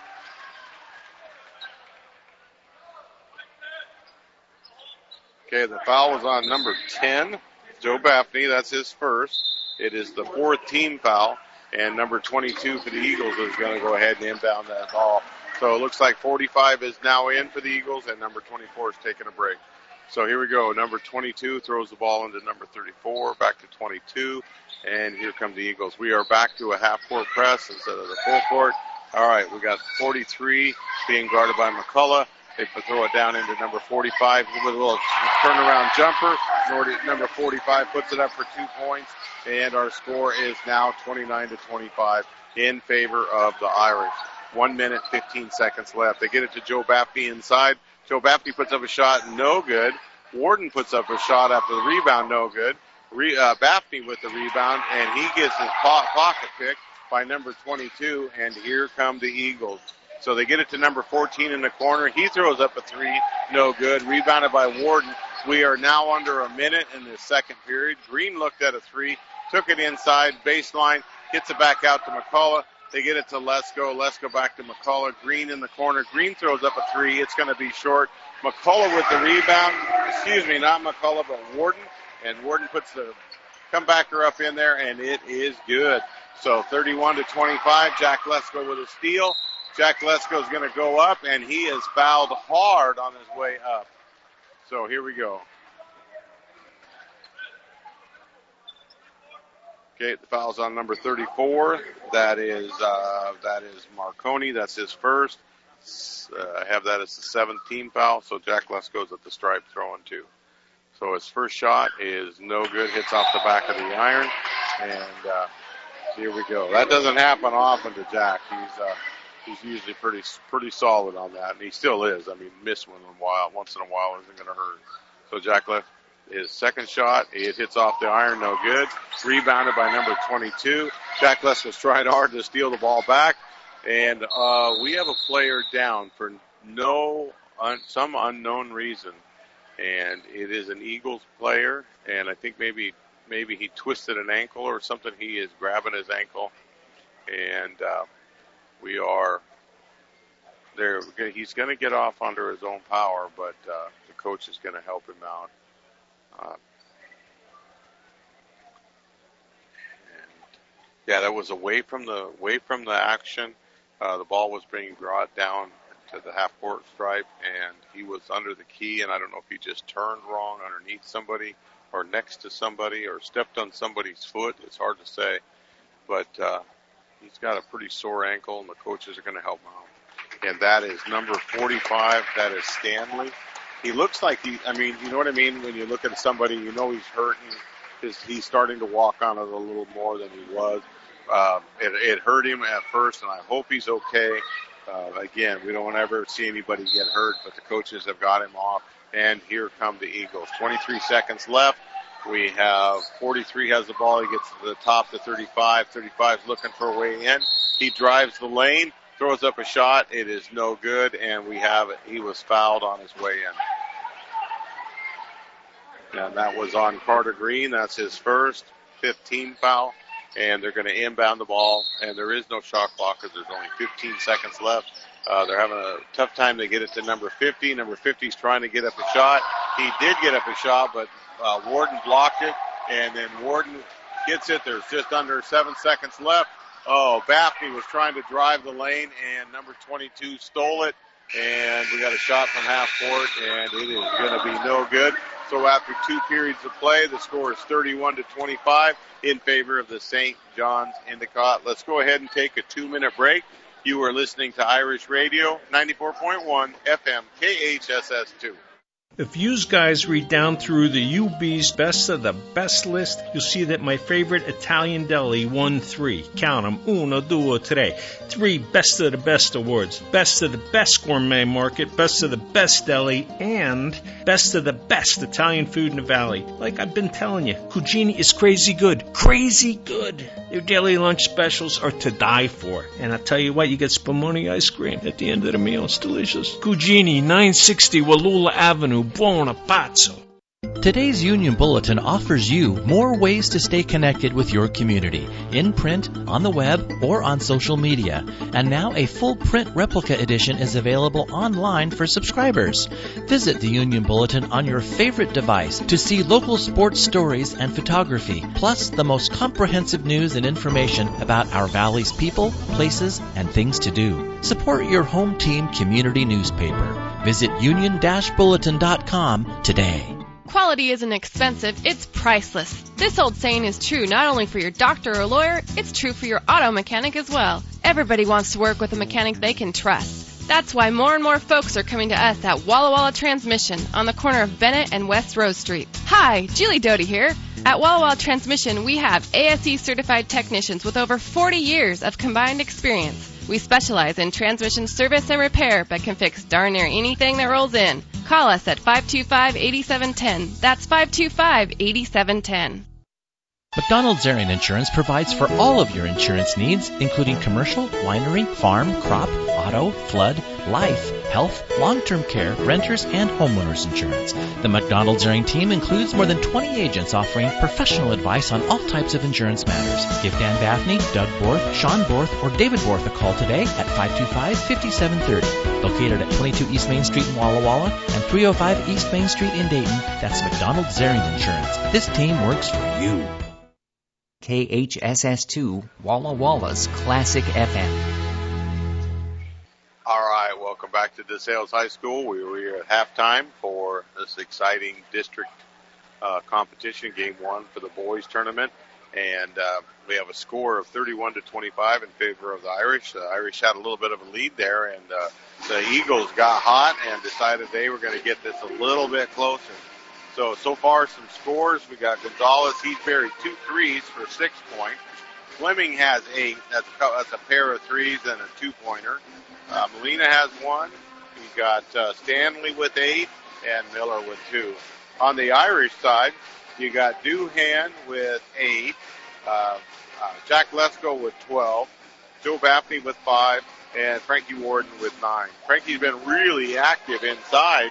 Okay, the foul was on number 10, Joe Baffney. That's his first. It is the 4th team foul. And number 22 for the Eagles is going to go ahead and inbound that ball. So it looks like 45 is now in for the Eagles, and number 24 is taking a break. So here we go. Number 22 throws the ball into number 34, back to 22, and here come the Eagles. We are back to a half-court press instead of the full court. All right, we got 43 being guarded by McCullough. They throw it down into number 45 with a little turnaround jumper. Number 45 puts it up for 2 points, and our score is now 29-25 in favor of the Irish. 1 minute, 15 seconds left. They get it to Joe Baffney inside. Joe Baffney puts up a shot, no good. Warden puts up a shot after the rebound, no good. Baffney with the rebound, and he gets his pocket picked by number 22, and here come the Eagles. So they get it to number 14 in the corner. He throws up a 3, no good. Rebounded by Warden. We are now under a minute in the second period. Green looked at a 3, took it inside, baseline, gets it back out to McCullough. They get it to Lesko. Lesko back to McCullough. Green in the corner. Green throws up a 3. It's going to be short. McCullough with the rebound. Excuse me, not McCullough, but Warden. And Warden puts the comebacker up in there, and it is good. So 31-25. Jack Lesko with a steal. Jack Lesko is going to go up, and he is fouled hard on his way up. So here we go. Okay, the foul's on number 34. That is Marconi. That's his first. I have that as the 7th team foul. So Jack Lesko's at the stripe throwing 2. So his first shot is no good. Hits off the back of the iron. And here we go. That doesn't happen often to Jack. He's usually pretty solid on that, and he still is. I mean, miss once in a while isn't going to hurt. So Jack left his second shot. It hits off the iron, no good. Rebounded by number 22. Jack Lesko's trying hard to steal the ball back, and we have a player down for some unknown reason, and it is an Eagles player, and I think maybe he twisted an ankle or something. He is grabbing his ankle, and we are there. He's going to get off under his own power, but the coach is going to help him out. That was away from the action. The ball was being brought down to the half-court stripe, and he was under the key, and I don't know if he just turned wrong underneath somebody or next to somebody or stepped on somebody's foot. It's hard to say, but he's got a pretty sore ankle, and the coaches are going to help him out. And that is number 45. That is Stanley. He looks like you know what I mean? When you look at somebody, you know he's hurting because he's starting to walk on it a little more than he was. It hurt him at first, and I hope he's okay. Again, we don't ever see anybody get hurt, but the coaches have got him off. and here come the Eagles. 23 seconds left. We have 43 has the ball. He gets to the top to 35. 35 is looking for a way in. He drives the lane, throws up a shot. It is no good, and he was fouled on his way in. And that was on Carter Green. That's his first 15 foul. And they're going to inbound the ball, and there is no shot clock because there's only 15 seconds left. They're having a tough time to get it to number 50. Number 50 is trying to get up a shot. He did get up a shot, but Warden blocked it, and then Warden gets it. There's just under 7 seconds left. Oh, Baffney was trying to drive the lane, and number 22 stole it, and we got a shot from half court, and it is going to be no good. So after 2 periods of play, the score is 31-25 in favor of the St. John's Endicott. Let's go ahead and take a 2-minute break. You are listening to Irish Radio, 94.1 FM, KHSS2. If you guys read down through the UB's Best of the Best list, you'll see that my favorite Italian deli won 3. Count them. 1, 2, 3. 3 Best of the Best awards. Best of the Best Gourmet Market, Best of the Best Deli, and Best of the Best Italian Food in the Valley. Like I've been telling you, Cugini is crazy good. Crazy good. Their daily lunch specials are to die for. And I'll tell you what, you get Spumoni ice cream at the end of the meal. It's delicious. Cugini, 960 Wallula Avenue. Buona pazzo. Today's Union Bulletin offers you more ways to stay connected with your community, in print, on the web, or on social media. And now a full print replica edition is available online for subscribers. Visit the Union Bulletin on your favorite device to see local sports stories and photography, plus the most comprehensive news and information about our valley's people, places, and things to do. Support your home team community newspaper. Visit union-bulletin.com today. Quality isn't expensive, it's priceless. This old saying is true not only for your doctor or lawyer, it's true for your auto mechanic as well. Everybody wants to work with a mechanic they can trust. That's why more and more folks are coming to us at Walla Walla Transmission on the corner of Bennett and West Rose Street. Hi, Julie Doty here. At Walla Walla Transmission, we have ASE certified technicians with over 40 years of combined experience. We specialize in transmission service and repair, but can fix darn near anything that rolls in. Call us at 525-8710. That's 525-8710. McDonald's Area Insurance provides for all of your insurance needs, including commercial, winery, farm, crop, auto, flood, life, health, long-term care, renters, and homeowners insurance. The McDonald's Area team includes more than 20 agents offering professional advice on all types of insurance matters. Give Dan Baffney, Doug Borth, Sean Borth, or David Borth a call today at 525-5730. Located at 22 East Main Street in Walla Walla and 305 East Main Street in Dayton, that's McDonald's Area Insurance. This team works for you. KHSS2, Walla Walla's Classic FM. All right, welcome back to DeSales High School. We're at halftime for this exciting district competition, Game 1 for the boys tournament. And we have a score of 31-25 in favor of the Irish. The Irish had a little bit of a lead there, and the Eagles got hot and decided they were going to get this a little bit closer. So far, some scores. We got Gonzalez. He's buried 2 threes for 6 points. Fleming has 8. That's a pair of threes and a 2-pointer. Molina has 1. You got Stanley with 8 and Miller with 2. On the Irish side, you got Doohan with 8. Jack Lesko with 12. Joe Baffney with 5. And Frankie Warden with 9. Frankie's been really active inside.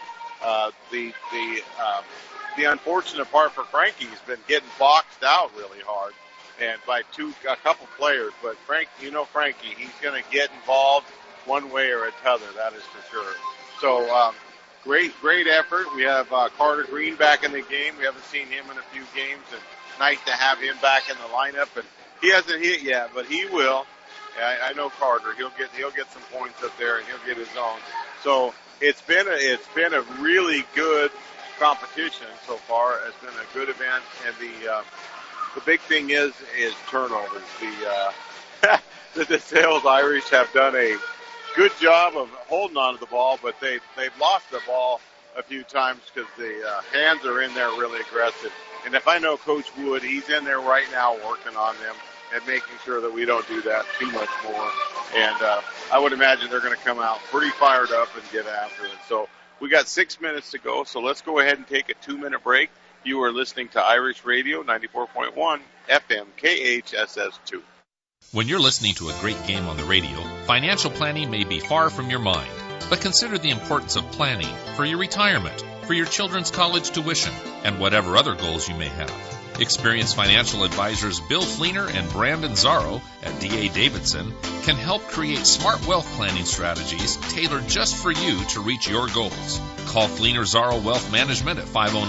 The unfortunate part for Frankie has been getting boxed out really hard, and by a couple players. But Frankie, he's going to get involved one way or another. That is for sure. So great effort. We have Carter Green back in the game. We haven't seen him in a few games, and nice to have him back in the lineup. And he hasn't hit yet, but he will. I know Carter. He'll get some points up there, and he'll get his own. So it's been a really good competition so far. It's been a good event, and the big thing is turnovers. The DeSales Irish have done a good job of holding on to the ball, but they've lost the ball a few times because the hands are in there really aggressive. And if I know Coach Wood, he's in there right now working on them and making sure that we don't do that too much more. And I would imagine they're going to come out pretty fired up and get after it. So We got 6 minutes to go, so let's go ahead and take a 2-minute break. You are listening to Irish Radio 94.1 FM KHSS2. When you're listening to a great game on the radio, financial planning may be far from your mind. But consider the importance of planning for your retirement, for your children's college tuition, and whatever other goals you may have. Experienced financial advisors Bill Fleener and Brandon Zarro at D.A. Davidson can help create smart wealth planning strategies tailored just for you to reach your goals. Call Fleener Zarro Wealth Management at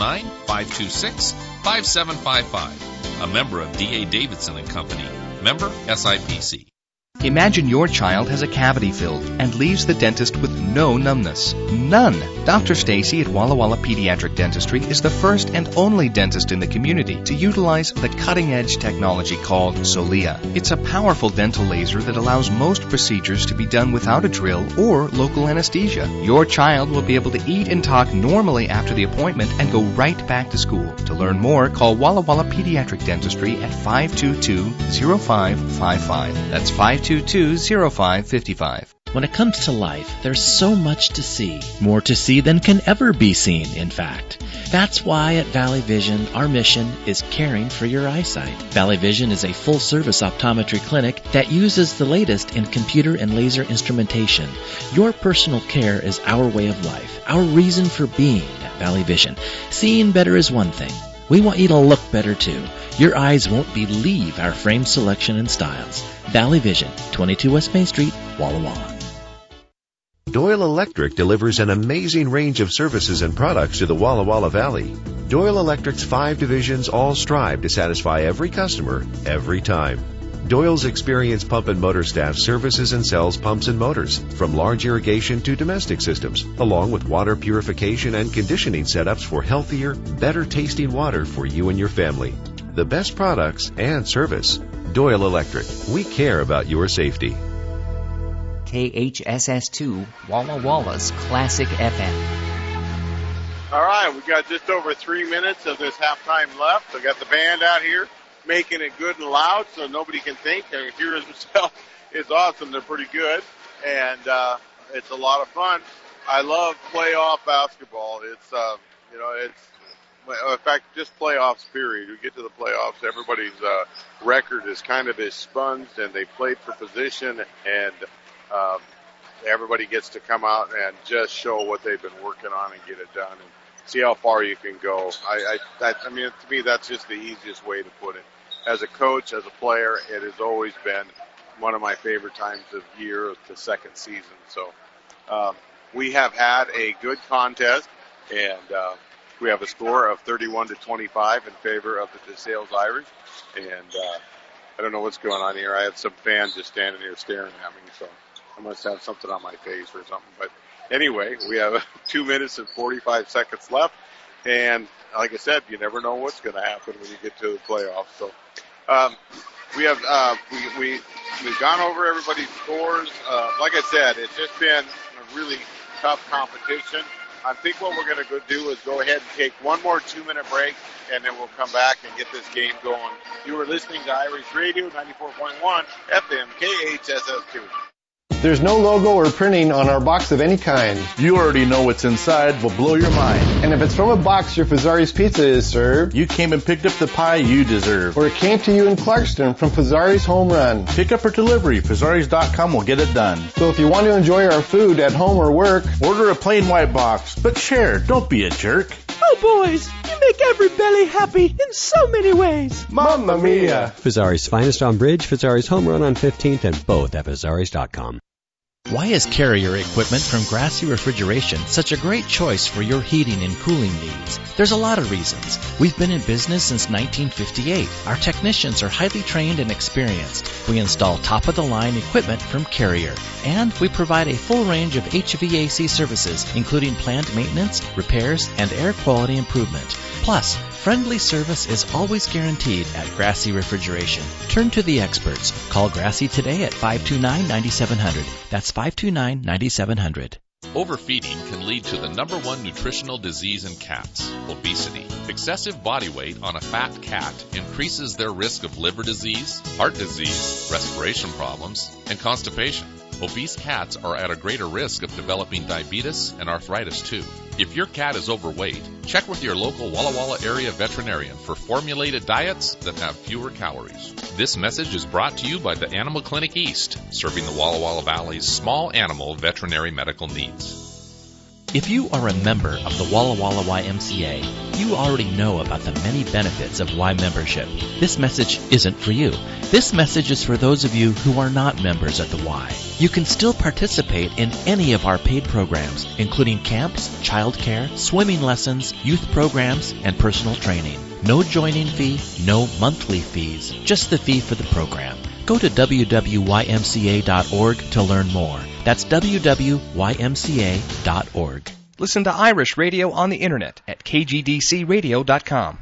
509-526-5755. A member of D.A. Davidson & Company. Member SIPC. Imagine your child has a cavity filled and leaves the dentist with no numbness. None. Dr. Stacy at Walla Walla Pediatric Dentistry is the first and only dentist in the community to utilize the cutting-edge technology called Solia. It's a powerful dental laser that allows most procedures to be done without a drill or local anesthesia. Your child will be able to eat and talk normally after the appointment and go right back to school. To learn more, call Walla Walla Pediatric Dentistry at 522-0555. That's 522-0555. When it comes to life, there's so much to see. More to see than can ever be seen, in fact. That's why at Valley Vision, our mission is caring for your eyesight. Valley Vision is a full-service optometry clinic that uses the latest in computer and laser instrumentation. Your personal care is our way of life, our reason for being at Valley Vision. Seeing better is one thing. We want you to look better too. Your eyes won't believe our frame selection and styles. Valley Vision, 22 West Main Street, Walla Walla. Doyle Electric delivers an amazing range of services and products to the Walla Walla Valley. Doyle Electric's 5 divisions all strive to satisfy every customer, every time. Doyle's experienced pump and motor staff services and sells pumps and motors, from large irrigation to domestic systems, along with water purification and conditioning setups for healthier, better tasting water for you and your family. The best products and service. Doyle Electric. We care about your safety. KHSS2, Walla Walla's Classic FM. All right, we got just over 3 minutes of this halftime left. I got the band out here making it good and loud so nobody can think. They hear themselves. It's awesome. They're pretty good, and it's a lot of fun. I love playoff basketball. It's in fact, just playoffs, period. We get to the playoffs, everybody's record is kind of expunged, and they played for position, and everybody gets to come out and just show what they've been working on and get it done and see how far you can go. I mean, to me, that's just the easiest way to put it. As a coach, as a player, it has always been one of my favorite times of year, the second season. So we have had a good contest, and we have a score of 31-25 in favor of the DeSales Irish. And I don't know what's going on here. I have some fans just standing here staring at me, so I must have something on my face or something. But anyway, we have 2 minutes and 45 seconds left. And like I said, you never know what's going to happen when you get to the playoffs. So we have we've gone over everybody's scores. Like I said, it's just been a really tough competition. I think what we're going to go do is go ahead and take one more 2-minute break, and then we'll come back and get this game going. You are listening to Irish Radio 94.1 FM KHSS2. There's no logo or printing on our box of any kind. You already know what's inside will blow your mind. And if it's from a box your Fazari's Pizza is served, you came and picked up the pie you deserve. Or it came to you in Clarkston from Fazari's Home Run. Pick up or delivery, Fazari's.com will get it done. So if you want to enjoy our food at home or work, order a plain white box, but share, don't be a jerk. Oh boys, you make every belly happy in so many ways. Mamma mia! Fazari's Finest on Bridge, Fazari's Home Run on 15th, and both at Fazari's.com. Why is Carrier equipment from Grassy Refrigeration such a great choice for your heating and cooling needs? There's a lot of reasons. We've been in business since 1958. Our technicians are highly trained and experienced. We install top-of-the-line equipment from Carrier. And we provide a full range of HVAC services, including planned maintenance, repairs, and air quality improvement. Plus, friendly service is always guaranteed at Grassy Refrigeration. Turn to the experts. Call Grassy today at 529-9700. That's 529-9700. Overfeeding can lead to the number one nutritional disease in cats, obesity. Excessive body weight on a fat cat increases their risk of liver disease, heart disease, respiration problems, and constipation. Obese cats are at a greater risk of developing diabetes and arthritis too. If your cat is overweight, check with your local Walla Walla area veterinarian for formulated diets that have fewer calories. This message is brought to you by the Animal Clinic East, serving the Walla Walla Valley's small animal veterinary medical needs. If you are a member of the Walla Walla YMCA, you already know about the many benefits of Y membership. This message isn't for you. This message is for those of you who are not members at the Y. You can still participate in any of our paid programs, including camps, childcare, swimming lessons, youth programs, and personal training. No joining fee, no monthly fees, just the fee for the program. Go to www.ymca.org to learn more. That's www.ymca.org. Listen to Irish radio on the internet at kgdcradio.com.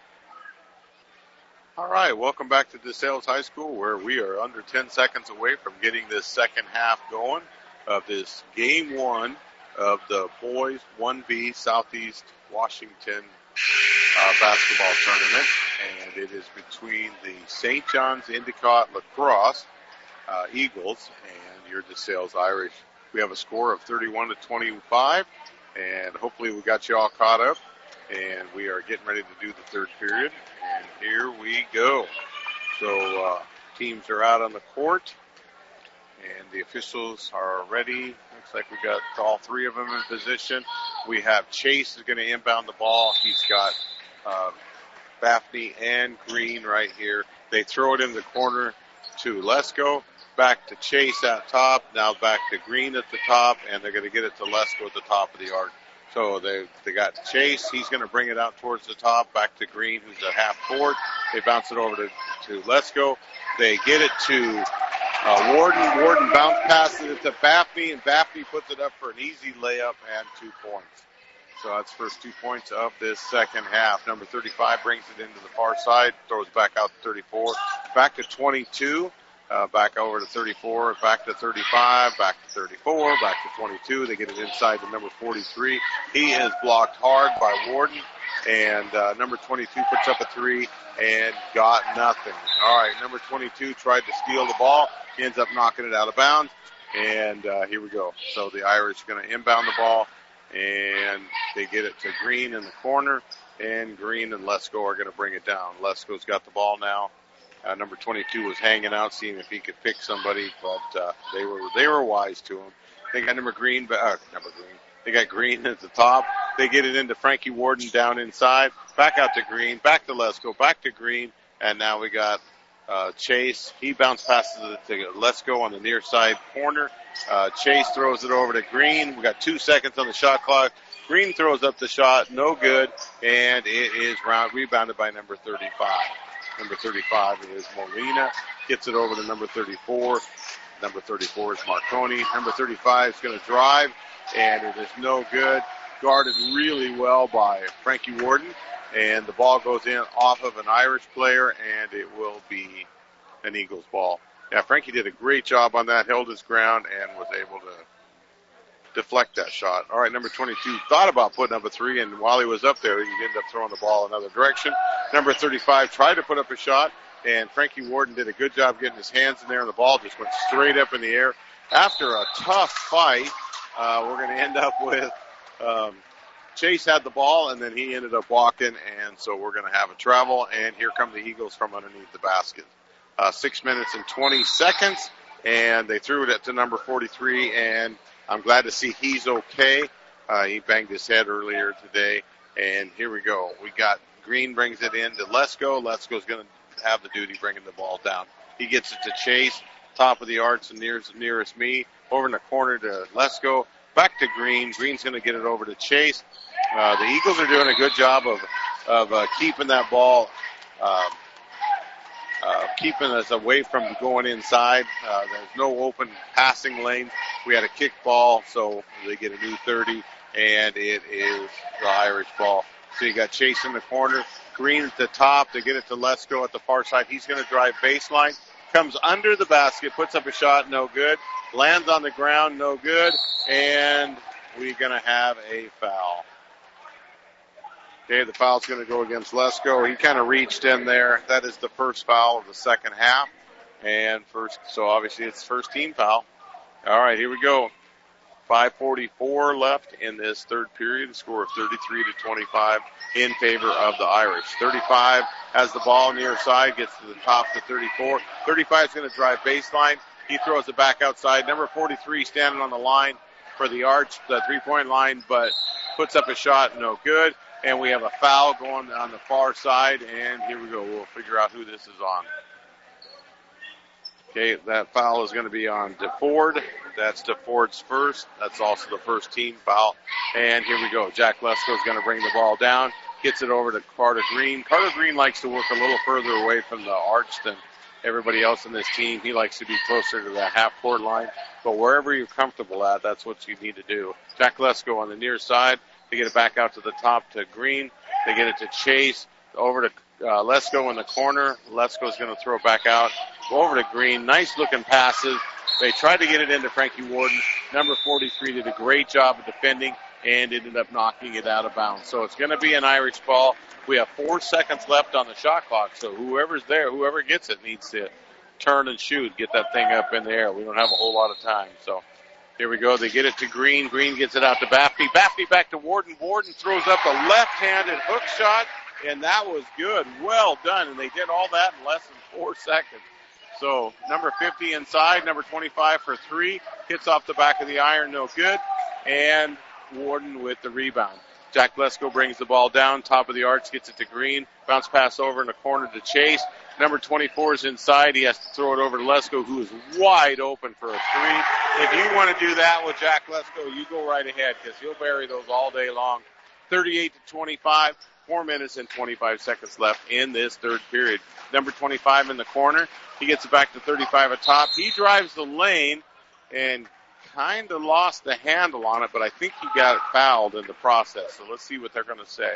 All right, welcome back to DeSales High School, where we are under 10 seconds away from getting this second half going of this game one of the boys 1B Southeast Washington basketball tournament, and it is between the St. John's Endicott Lacrosse Eagles and your DeSales Irish. We have a score of 31-25, and hopefully we got you all caught up, and we are getting ready to do the third period, and here we go. So teams are out on the court, and the officials are ready. Looks like we got all three of them in position. We have Chase is going to inbound the ball. He's got Baffney and Green right here. They throw it in the corner to Lesko. Back to Chase at top. Now back to Green at the top, and they're going to get it to Lesko at the top of the arc. So they got Chase. He's going to bring it out towards the top. Back to Green, who's a half court. They bounce it over to Lesko. They get it to Warden. Warden bounce passes it to Baffney, and Baffney puts it up for an easy layup and 2 points. So that's first 2 points of this second half. Number 35 brings it into the far side, throws back out to 34. Back to 22. Back over to 34, back to 35, back to 34, back to 22. They get it inside to number 43. He is blocked hard by Warden, and number 22 puts up a three and got nothing. All right, number 22 tried to steal the ball. He ends up knocking it out of bounds, and here we go. So the Irish are going to inbound the ball, and they get it to Green in the corner, and Green and Lesko are going to bring it down. Lesko's got the ball now. Number 22 was hanging out, seeing if he could pick somebody, but they were wise to him. They got Green. They got Green at the top. They get it into Frankie Warden down inside. Back out to Green. Back to Lesko. Back to Green. And now we got Chase. He bounced passes it to Lesko on the near side corner. Chase throws it over to Green. We got 2 seconds on the shot clock. Green throws up the shot. No good. And it is rebounded by number 35. Number 35 is Molina. Gets it over to number 34. Number 34 is Marconi. Number 35 is going to drive, and it is no good. Guarded really well by Frankie Warden, and the ball goes in off of an Irish player, and it will be an Eagles ball. Yeah, Frankie did a great job on that, held his ground, and was able to deflect that shot. All right, number 22 thought about putting up a three, and while he was up there, he ended up throwing the ball another direction. Number 35 tried to put up a shot, and Frankie Warden did a good job getting his hands in there, and the ball just went straight up in the air. After a tough fight, we're going to end up with Chase had the ball, and then he ended up walking, and so we're going to have a travel, and here come the Eagles from underneath the basket. 6 minutes and 20 seconds, and they threw it to number 43, and I'm glad to see he's okay. He banged his head earlier today. And here we go. We got Green brings it in to Lesko. Lesko's going to have the duty bringing the ball down. He gets it to Chase, top of the arcs and nearest me. Over in the corner to Lesko. Back to Green. Green's going to get it over to Chase. The Eagles are doing a good job of keeping that ball, keeping us away from going inside. There's no open passing lane. We had a kick ball, so they get a new 30, and it is the Irish ball. So you got Chase in the corner, Green at the top. They get it to Lesko at the far side. He's going to drive baseline, comes under the basket, puts up a shot, no good. Lands on the ground, no good, and we're going to have a foul. Okay, the foul's going to go against Lesko. He kind of reached in there. That is the first foul of the second half. So obviously it's first team foul. All right, here we go. 5:44 left in this third period. Score of 33-25 in favor of the Irish. 35 has the ball near side, gets to the top to 34. 35 is going to drive baseline. He throws it back outside. Number 43 standing on the line for the Arch, the three-point line, but puts up a shot, no good. And we have a foul going on the far side, and here we go. We'll figure out who this is on. Okay, that foul is going to be on DeFord. That's DeFord's first. That's also the first team foul. And here we go. Jack Lesko is going to bring the ball down. Gets it over to Carter Green. Carter Green likes to work a little further away from the arch than everybody else in this team. He likes to be closer to the half-court line. But wherever you're comfortable at, that's what you need to do. Jack Lesko on the near side. They get it back out to the top to Green. They get it to Chase. Over to Lesko in the corner. Lesko's going to throw it back out. Over to Green. Nice looking passes. They tried to get it into Frankie Warden. Number 43 did a great job of defending and ended up knocking it out of bounds. So it's going to be an Irish ball. We have 4 seconds left on the shot clock. So whoever's there, whoever gets it needs to turn and shoot, get that thing up in the air. We don't have a whole lot of time. So here we go. They get it to Green. Green gets it out to Baffney. Baffney back to Warden. Warden throws up a left-handed hook shot. And that was good. Well done. And they did all that in less than 4 seconds. So number 50 inside, number 25 for 3. Hits off the back of the iron, no good. And Warden with the rebound. Jack Lesko brings the ball down, top of the arch, gets it to Green. Bounce pass over in the corner to Chase. Number 24 is inside. He has to throw it over to Lesko, who is wide open for a 3. If you want to do that with Jack Lesko, you go right ahead because he'll bury those all day long. 38-25. 4 minutes and 25 seconds left in this third period. Number 25 in the corner. He gets it back to 35 atop. He drives the lane and kind of lost the handle on it, but I think he got it fouled in the process. So let's see what they're going to say.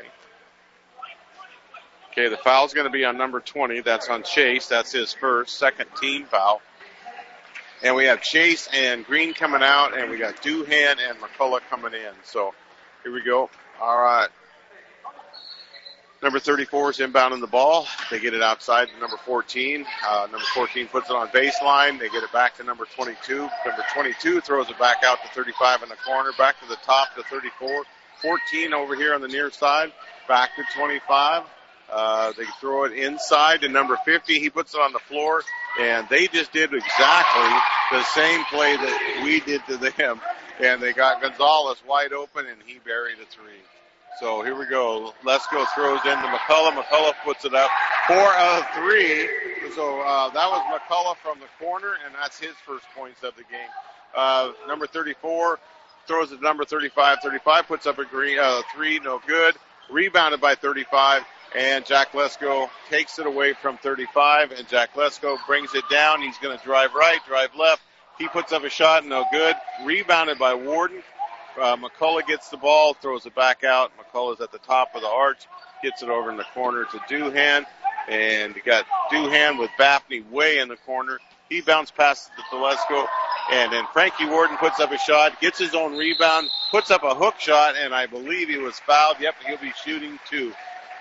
Okay, the foul's going to be on number 20. That's on Chase. That's his first, second team foul. And we have Chase and Green coming out, and we got Doohan and McCullough coming in. So here we go. All right. Number 34 is inbounding the ball. They get it outside to number 14. Number 14 puts it on baseline. They get it back to number 22. Number 22 throws it back out to 35 in the corner. Back to the top to 34. 14 over here on the near side. Back to 25. They throw it inside to number 50. He puts it on the floor. And they just did exactly the same play that we did to them. And they got Gonzalez wide open, and he buried a 3. So here we go. Lesko throws into McCullough. McCullough puts it up for a 3. So that was McCullough from the corner, and that's his first points of the game. Number 34 throws it to number 35. 35 puts up a 3, no good. Rebounded by 35, and Jack Lesko takes it away from 35, and Jack Lesko brings it down. He's going to drive right, drive left. He puts up a shot, no good. Rebounded by Warden. McCullough gets the ball, throws it back out. McCullough's at the top of the arch, gets it over in the corner to Doohan. And you got Doohan with Baffney way in the corner. He bounced past it to Lesko. And then Frankie Warden puts up a shot, gets his own rebound, puts up a hook shot, and I believe he was fouled. Yep, he'll be shooting 2.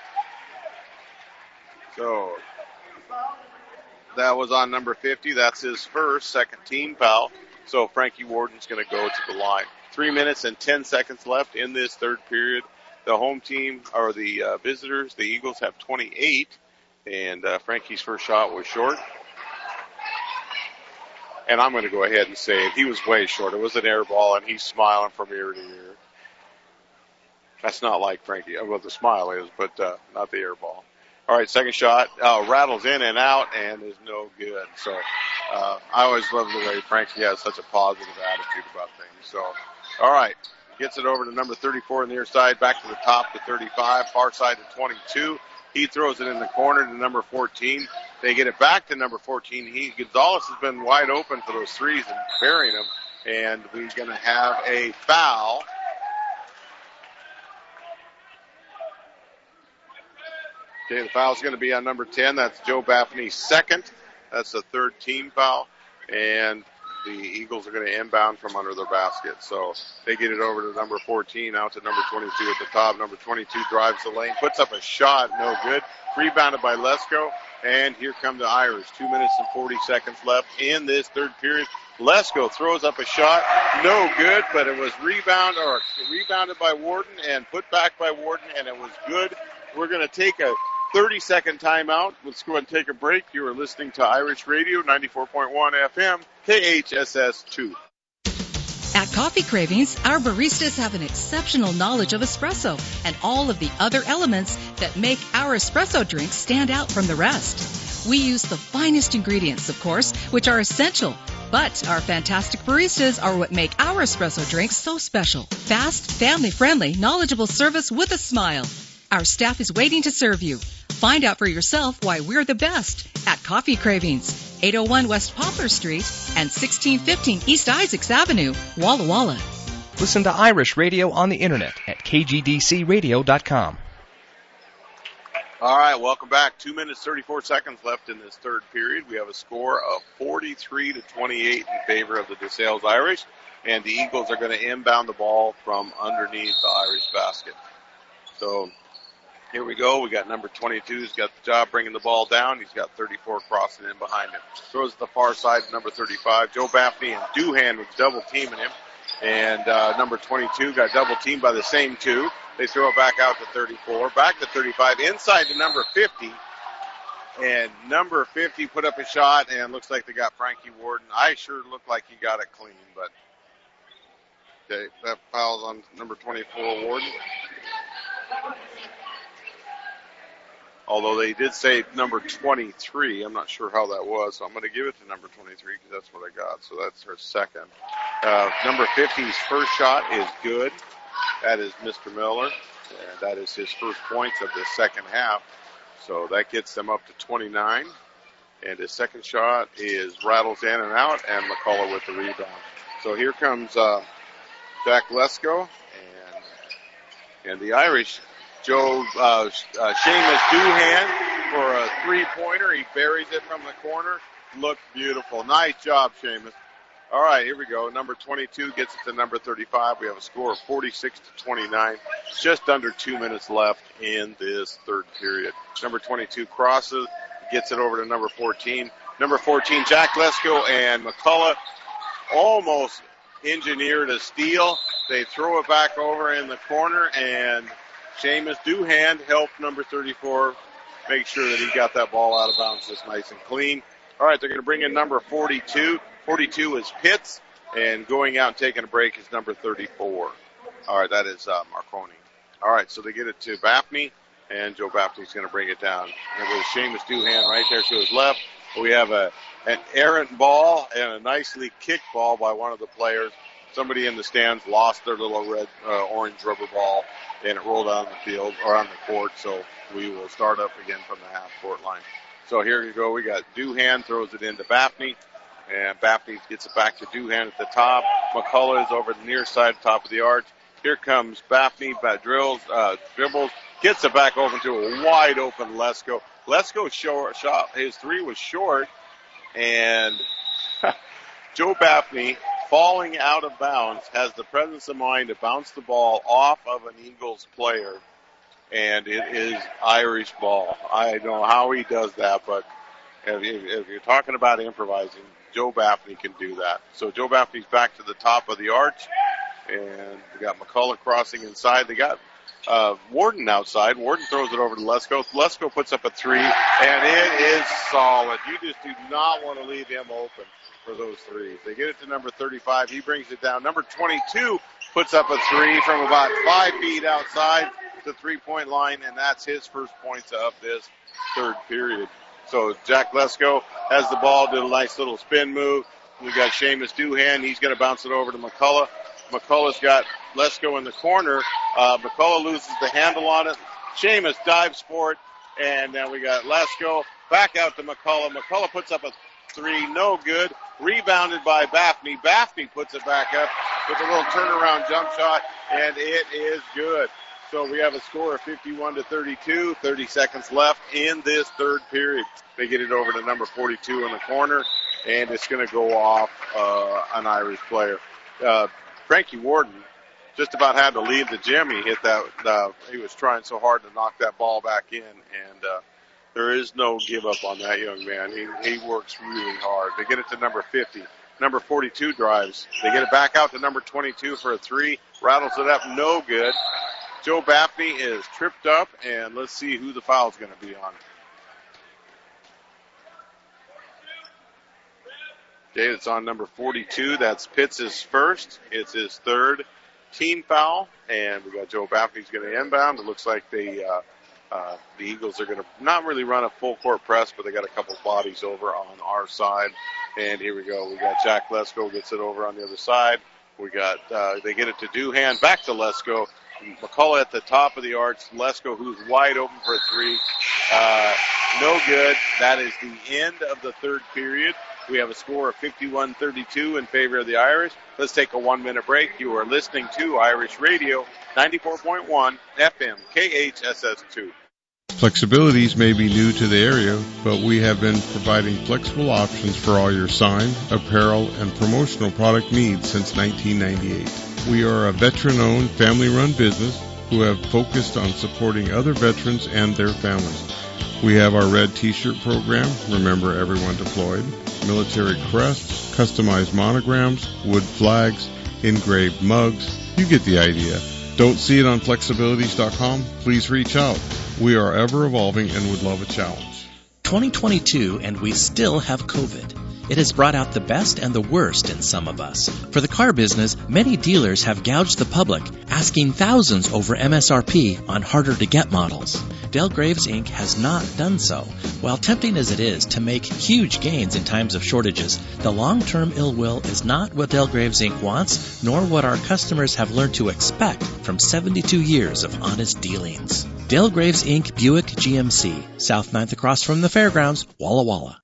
So that was on number 50. That's his first, second team foul. So Frankie Warden's going to go to the line. 3 minutes and 10 seconds left in this third period. The home team, or the visitors, the Eagles, have 28. And Frankie's first shot was short. And I'm going to go ahead and say it. He was way short. It was an air ball, and he's smiling from ear to ear. That's not like Frankie. Well, the smile is, but not the air ball. All right, second shot. Rattles in and out and is no good. So I always love the way Frankie has such a positive attitude about things. So, all right. Gets it over to number 34 on the near side, back to the top to 35, far side to 22. He throws it in the corner to number 14. They get it back to number 14. Gonzalez has been wide open for those threes and burying them. And we're going to have a foul. Okay, the foul's going to be on number 10. That's Joe Baffney's second. That's the third team foul. And the Eagles are going to inbound from under their basket. So they get it over to number 14, out to number 22 at the top. Number 22 drives the lane, puts up a shot, no good. Rebounded by Lesko. And here come the Irish. 2 minutes and 40 seconds left in this third period. Lesko throws up a shot. No good, but it was rebounded by Warden and put back by Warden, and it was good. We're going to take a 30-second timeout. Let's go ahead and take a break. You are listening to Irish Radio, 94.1 FM, KHSS2. At Coffee Cravings, our baristas have an exceptional knowledge of espresso and all of the other elements that make our espresso drinks stand out from the rest. We use the finest ingredients, of course, which are essential. But our fantastic baristas are what make our espresso drinks so special. Fast, family-friendly, knowledgeable service with a smile. Our staff is waiting to serve you. Find out for yourself why we're the best at Coffee Cravings, 801 West Poplar Street and 1615 East Isaacs Avenue, Walla Walla. Listen to Irish Radio on the internet at kgdcradio.com. All right, welcome back. 2 minutes, 34 seconds left in this third period. We have a score of 43-28 in favor of the DeSales Irish, and the Eagles are going to inbound the ball from underneath the Irish basket. So here we go. We got number 22 who's got the job bringing the ball down. He's got 34 crossing in behind him. Throws to the far side to number 35. Joe Baffney and Doohan was double teaming him. And number 22 got double teamed by the same two. They throw it back out to 34. Back to 35. Inside to number 50. And number 50 put up a shot, and looks like they got Frankie Warden. I sure looked like he got it clean, but that foul's on number 24, Warden. Although they did say number 23. I'm not sure how that was, so I'm going to give it to number 23 because that's what I got. So that's her second. Number 50's first shot is good. That is Mr. Miller, and that is his first points of the second half. So that gets them up to 29. And his second shot rattles in and out, and McCullough with the rebound. So here comes Jack Lesko, and the Irish. Seamus Doohan for a three-pointer. He buries it from the corner. Looked beautiful. Nice job, Seamus. All right, here we go. Number 22 gets it to number 35. We have a score of 46-29. Just under 2 minutes left in this third period. Number 22 crosses, gets it over to number 14. Number 14, Jack Lesko and McCullough almost engineered a steal. They throw it back over in the corner, and Seamus Doohan helped number 34 make sure that he got that ball out of bounds just nice and clean. All right, they're going to bring in number 42. 42 is Pitts, and going out and taking a break is number 34. All right, that is Marconi. All right, so they get it to Baffney, and Joe Baffney's going to bring it down. It was Seamus Doohan right there to his left. We have an errant ball and a nicely kicked ball by one of the players. Somebody in the stands lost their little red, orange rubber ball, and it rolled on the field or on the court. So we will start up again from the half court line. So here you go. We got Doohan throws it into Baffney, and Baffney gets it back to Doohan at the top. McCullough is over the near side, top of the arch. Here comes Baffney, dribbles, gets it back over to a wide open Lesko. Lesko shot. His three was short, and Joe Baffney, falling out of bounds, has the presence of mind to bounce the ball off of an Eagles player, and it is Irish ball. I don't know how he does that, but if you're talking about improvising, Joe Baffney can do that. So Joe Baffney's back to the top of the arch, and we got McCullough crossing inside. They got Warden outside. Warden throws it over to Lesko. Lesko puts up a three, and it is solid. You just do not want to leave him open for those threes. They get it to number 35. He brings it down. Number 22 puts up a three from about 5 feet outside the three-point line, and that's his first points of this third period. So Jack Lesko has the ball, did a nice little spin move. We got Seamus Doohan. He's going to bounce it over to McCullough. McCullough's got Lesko in the corner. McCullough loses the handle on it. Seamus dives for it, and then we got Lesko back out to McCullough. McCullough puts up a three, no good. Rebounded by Baffney. Baffney puts it back up with a little turnaround jump shot, and it is good. So we have a score of 51-32, 30 seconds left in this third period. They get it over to number 42 in the corner, and it's going to go off an Irish player. Frankie Warden just about had to leave the gym. He hit that. He was trying so hard to knock that ball back in, and there is no give up on that young man. He works really hard. They get it to number 50. Number 42 drives. They get it back out to number 22 for a three. Rattles it up, no good. Joe Baffney is tripped up, and let's see who the foul is going to be on. Okay, it's on number 42. That's Pitts' first. It's his third team foul, and we got Joe Baffney's going to inbound. It looks like the Eagles are going to not really run a full court press, but they got a couple bodies over on our side. And here we go. We got Jack Lesko gets it over on the other side. We got they get it to Doohan, back to Lesko. McCullough at the top of the arch. Lesko, who's wide open for a three. No good. That is the end of the third period. We have a score of 51-32 in favor of the Irish. Let's take a 1-minute break. You are listening to Irish Radio, 94.1 FM, KHSS2. Flexibilities may be new to the area, but we have been providing flexible options for all your sign, apparel, and promotional product needs since 1998. We are a veteran-owned, family-run business who have focused on supporting other veterans and their families. We have our red T-shirt program, Remember Everyone Deployed, military crests, customized monograms, wood flags, engraved mugs. You get the idea. Don't see it on flexibilities.com? Please reach out. We are ever evolving and would love a challenge. 2022 and we still have COVID. It has brought out the best and the worst in some of us. For the car business, many dealers have gouged the public, asking thousands over MSRP on harder-to-get models. Del Graves Inc. has not done so. While tempting as it is to make huge gains in times of shortages, the long-term ill will is not what Del Graves Inc. wants, nor what our customers have learned to expect from 72 years of honest dealings. Del Graves Inc. Buick GMC, South 9th across from the fairgrounds, Walla Walla.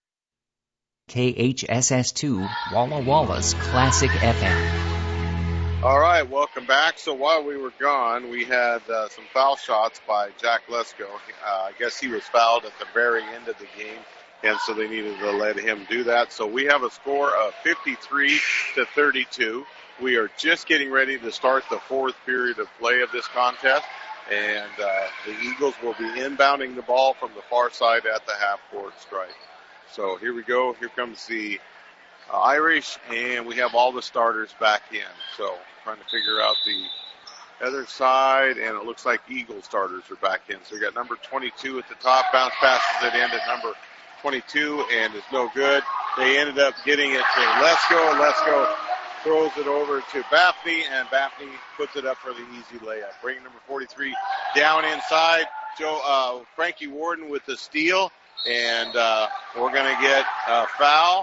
KHSS2, Walla Walla's Classic FM. All right, welcome back. So while we were gone, we had some foul shots by Jack Lesko. I guess he was fouled at the very end of the game, and so they needed to let him do that. So we have a score of 53-32. We are just getting ready to start the fourth period of play of this contest, and the Eagles will be inbounding the ball from the far side at the half-court stripe. So here we go. Here comes the Irish, and we have all the starters back in. So trying to figure out the other side, and it looks like Eagle starters are back in. So we got number 22 at the top. Bounce passes it in at number 22, and it's no good. They ended up getting it to Lesko. Lesko throws it over to Baffney, and Baffney puts it up for the easy layup. Bringing number 43 down inside. Frankie Warden with the steal. And we're going to get a foul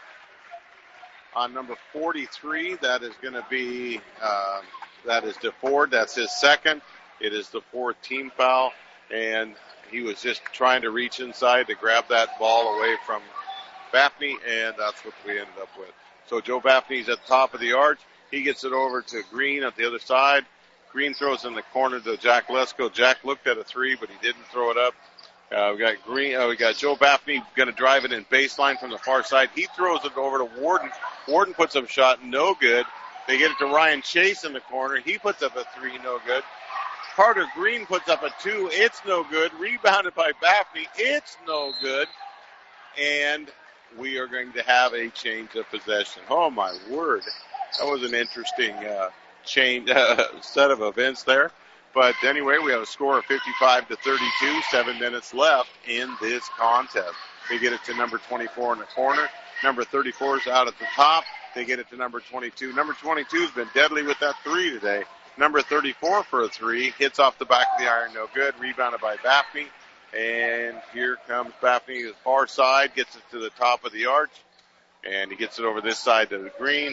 on number 43. That is going to be, that is DeFord. That's his second. It is the fourth team foul. And he was just trying to reach inside to grab that ball away from Baffney, and that's what we ended up with. So Joe Baffney's at the top of the arch. He gets it over to Green at the other side. Green throws in the corner to Jack Lesko. Jack looked at a three, but he didn't throw it up. We got Joe Baffney going to drive it in baseline from the far side. He throws it over to Warden. Warden puts up a shot, no good. They get it to Ryan Chase in the corner. He puts up a three, no good. Carter Green puts up a two. It's no good. Rebounded by Baffney. It's no good. And we are going to have a change of possession. Oh, my word. That was an interesting set of events there. But anyway, we have a score of 55-32, 7 minutes left in this contest. They get it to number 24 in the corner. Number 34 is out at the top. They get it to number 22. Number 22 has been deadly with that three today. Number 34 for a three. Hits off the back of the iron, no good. Rebounded by Baffney. And here comes Baffney to the far side. Gets it to the top of the arch. And he gets it over this side to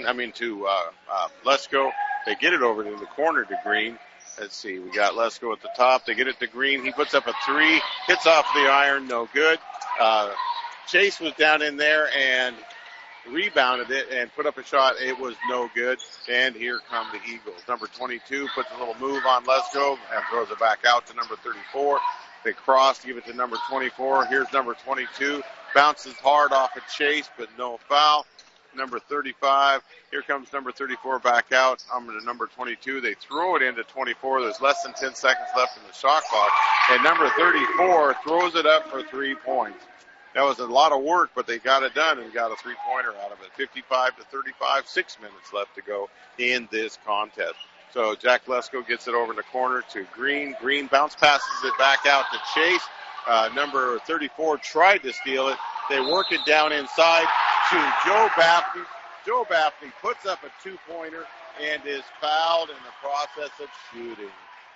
Lesko. They get it over to the corner to Green. Let's see, we got Lesko at the top. They get it to Green. He puts up a three, hits off the iron, no good. Chase was down in there and rebounded it and put up a shot. It was no good. And here come the Eagles. Number 22 puts a little move on Lesko and throws it back out to number 34. They cross to give it to number 24. Here's number 22. Bounces hard off of Chase, but no foul. Number 35. Here comes number 34 back out. Number 22. They throw it into 24. There's less than 10 seconds left in the shot clock. And number 34 throws it up for 3 points. That was a lot of work, but they got it done and got a three-pointer out of it. 55-35, 6 minutes left to go in this contest. So Jack Lesko gets it over in the corner to Green. Green bounce passes it back out to Chase. Number 34 tried to steal it. They work it down inside to Joe Baffney. Joe Baffney puts up a two-pointer and is fouled in the process of shooting.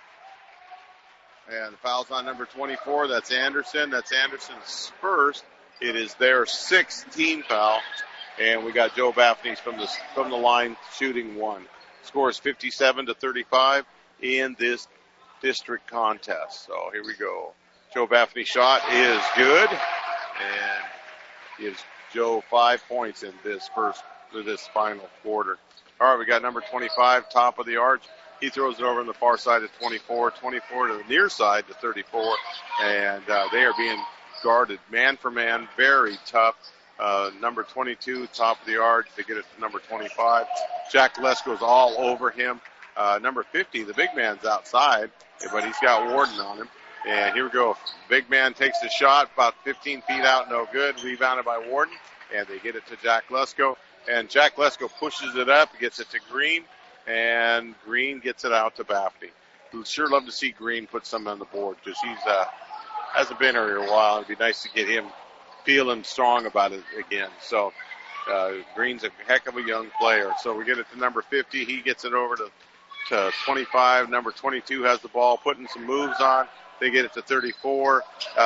And the foul's on number 24. That's Anderson. That's Anderson's first. It is their sixth team foul. And we got Joe Baffney from the line shooting one. Scores 57-35 in this district contest. So here we go. Joe Baffney's shot is good and gives Joe 5 points in this final quarter. All right, we got number 25, top of the arch. He throws it over on the far side to 24, 24 to the near side to 34, and they are being guarded man for man, very tough. Number 22, top of the arch, they get it to number 25. Jack Lesko's all over him. Number 50, the big man's outside, but he's got Warden on him. And here we go. Big man takes the shot, about 15 feet out, no good. Rebounded by Warden, and they get it to Jack Lesko. And Jack Lesko pushes it up, gets it to Green, and Green gets it out to Baffney. We'd sure love to see Green put something on the board because he's hasn't been here in a while. It'd be nice to get him feeling strong about it again. So Green's a heck of a young player. So we get it to number 50. He gets it over to 25. Number 22 has the ball, putting some moves on. They get it to 34.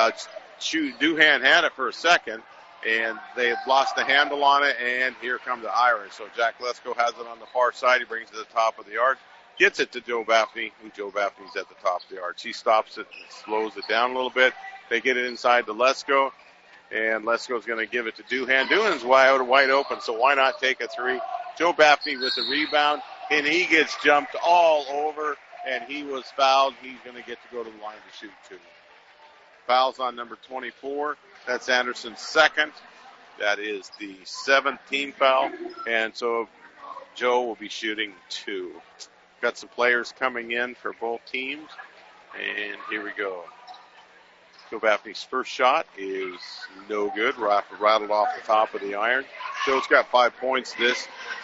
Duhan had it for a second, and they lost the handle on it, and here come the Irish. So Jack Lesko has it on the far side. He brings it to the top of the arch, gets it to Joe Baffney, and Joe Baffney's at the top of the arch. He stops it and slows it down a little bit. They get it inside to Lesko, and Lesko's going to give it to Duhan. Duhan's wide open, so why not take a three? Joe Baffney with the rebound, and he gets jumped all over, and he was fouled. He's going to get to go to the line to shoot two. Fouls on number 24. That's Anderson's second. That is the 7th team foul. And so Joe will be shooting two. Got some players coming in for both teams. And here we go. Joe Baffney's first shot is no good. Rattled off the top of the iron. Joe's got 5 points this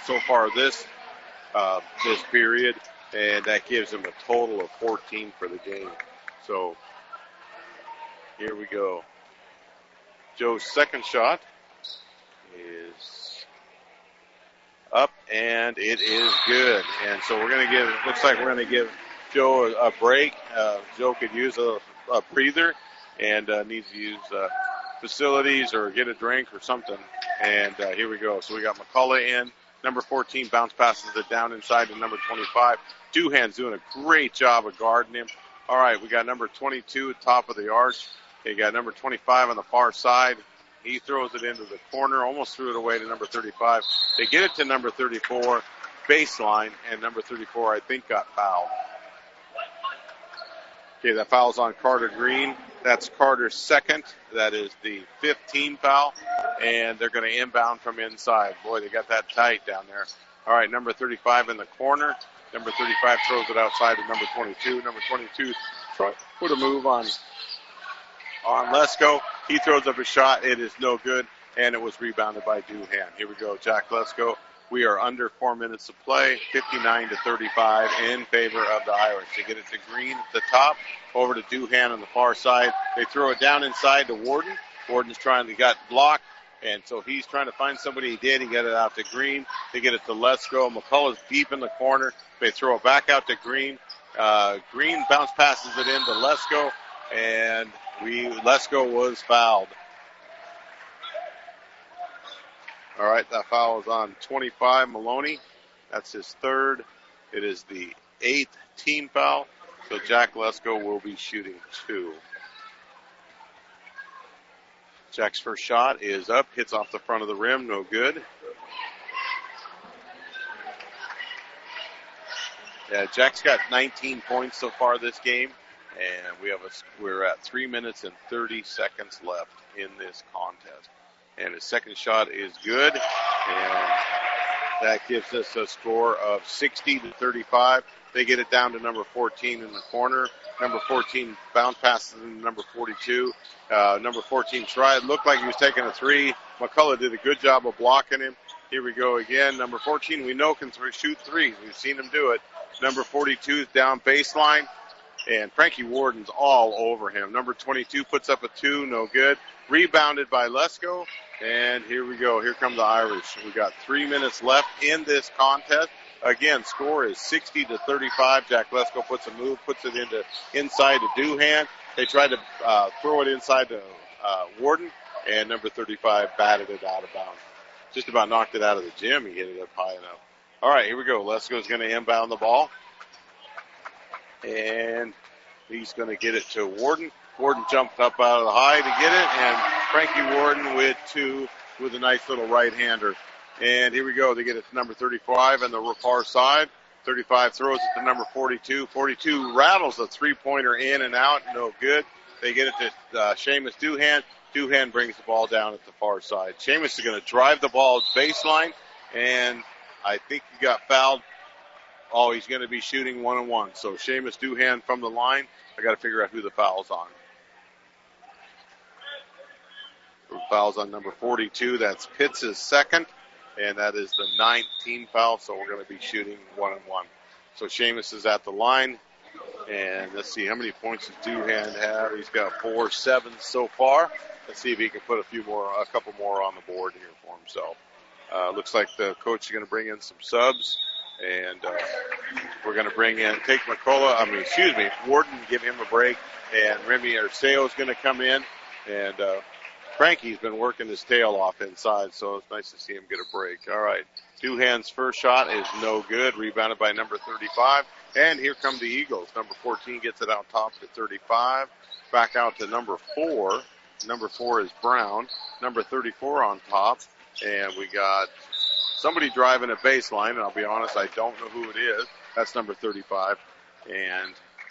period. And that gives him a total of 14 for the game. So here we go. Joe's second shot is up, and it is good. And so looks like we're going to give Joe a break. Joe could use a breather and needs to use facilities or get a drink or something. And here we go. So we got McCullough in. Number 14 bounce passes it down inside to number 25. Duhan's doing a great job of guarding him. All right, we got number 22 at top of the arch. You got number 25 on the far side. He throws it into the corner, almost threw it away to number 35. They get it to number 34, baseline, and number 34, I think, got fouled. Okay, that foul's on Carter Green. That's Carter's second. That is the 5th team foul, and they're going to inbound from inside. Boy, they got that tight down there. All right, number 35 in the corner. Number 35 throws it outside to number 22. Number 22 put a move on Lesko. He throws up a shot. It is no good, and it was rebounded by Duhan. Here we go, Jack Lesko. We are under 4 minutes of play, 59-35 in favor of the Irish. They get it to Green at the top, over to Duhan on the far side. They throw it down inside to Warden. Warden's got blocked, and so he's trying to find somebody. He did. He got it out to Green. They get it to Lesko. McCullough's deep in the corner. They throw it back out to Green. Green bounce passes it into Lesko, and Lesko was fouled. All right, that foul is on 25, Maloney. That's his third. It is the 8th team foul, so Jack Lesko will be shooting two. Jack's first shot is up, hits off the front of the rim, no good. Yeah, Jack's got 19 points so far this game, and we're at 3 minutes and 30 seconds left in this contest. And his second shot is good, and That gives us a score of 60-35. They get it down to number 14 in the corner. Number 14 bounce passes into number 42. Number 14 tried. Looked like he was taking a three. McCullough did a good job of blocking him. Here we go again. Number 14 we know can shoot threes. We've seen him do it. Number 42 is down baseline. And Frankie Warden's all over him. Number 22 puts up a two. No good. Rebounded by Lesko. And here we go. Here come the Irish. We got 3 minutes left in this contest. Again, score is 60-35. Jack Lesko puts a move, puts it inside to Doohan. They tried to throw it inside to Warden, and number 35 batted it out of bounds. Just about knocked it out of the gym. He hit it up high enough. All right, here we go. Lesko's going to inbound the ball, and he's going to get it to Warden. Warden jumped up out of the high to get it, and Frankie Warden with two with a nice little right-hander. And here we go. They get it to number 35 on the far side. 35 throws it to number 42. 42 rattles a three-pointer in and out. No good. They get it to Seamus Doohan. Doohan brings the ball down at the far side. Seamus is going to drive the ball baseline, and I think he got fouled. Oh, he's going to be shooting 1-on-1. So Seamus Doohan from the line. I got to figure out who the foul's on. The foul's on number 42. That's Pitts' second. And that is the 9th team foul, so we're going to be shooting 1-on-1. So Seamus is at the line, and let's see, how many points does Doohan have? He's got 7 so far. Let's see if he can put a couple more on the board here for himself. Looks like the coach is going to bring in some subs, and we're going to take Warden, give him a break, and Remy Arceo is going to come in, and Frankie's been working his tail off inside, so it's nice to see him get a break. All right. Doohan's first shot is no good. Rebounded by number 35. And here come the Eagles. Number 14 gets it out top to 35. Back out to number 4. Number 4 is Brown. Number 34 on top. And we got somebody driving a baseline. And I'll be honest, I don't know who it is. That's number 35. And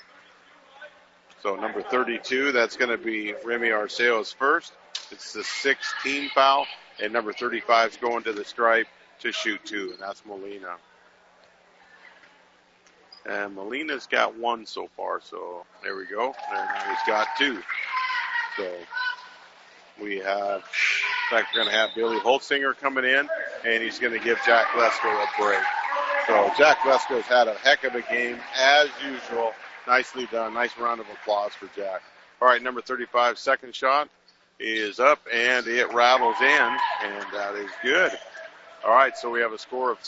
so number 32, that's going to be Remy Arceo's first. It's the 6th team foul, and number 35 is going to the stripe to shoot 2, and that's Molina. And Molina's got 1 so far, so there we go. And he's got 2. So we have, in fact, we're going to have Billy Holtzinger coming in, and he's going to give Jack Lesko a break. So Jack Lesko's had a heck of a game, as usual. Nicely done. Nice round of applause for Jack. All right, number 35, second shot is up, and it rattles in, and that is good. All right, so we have a score of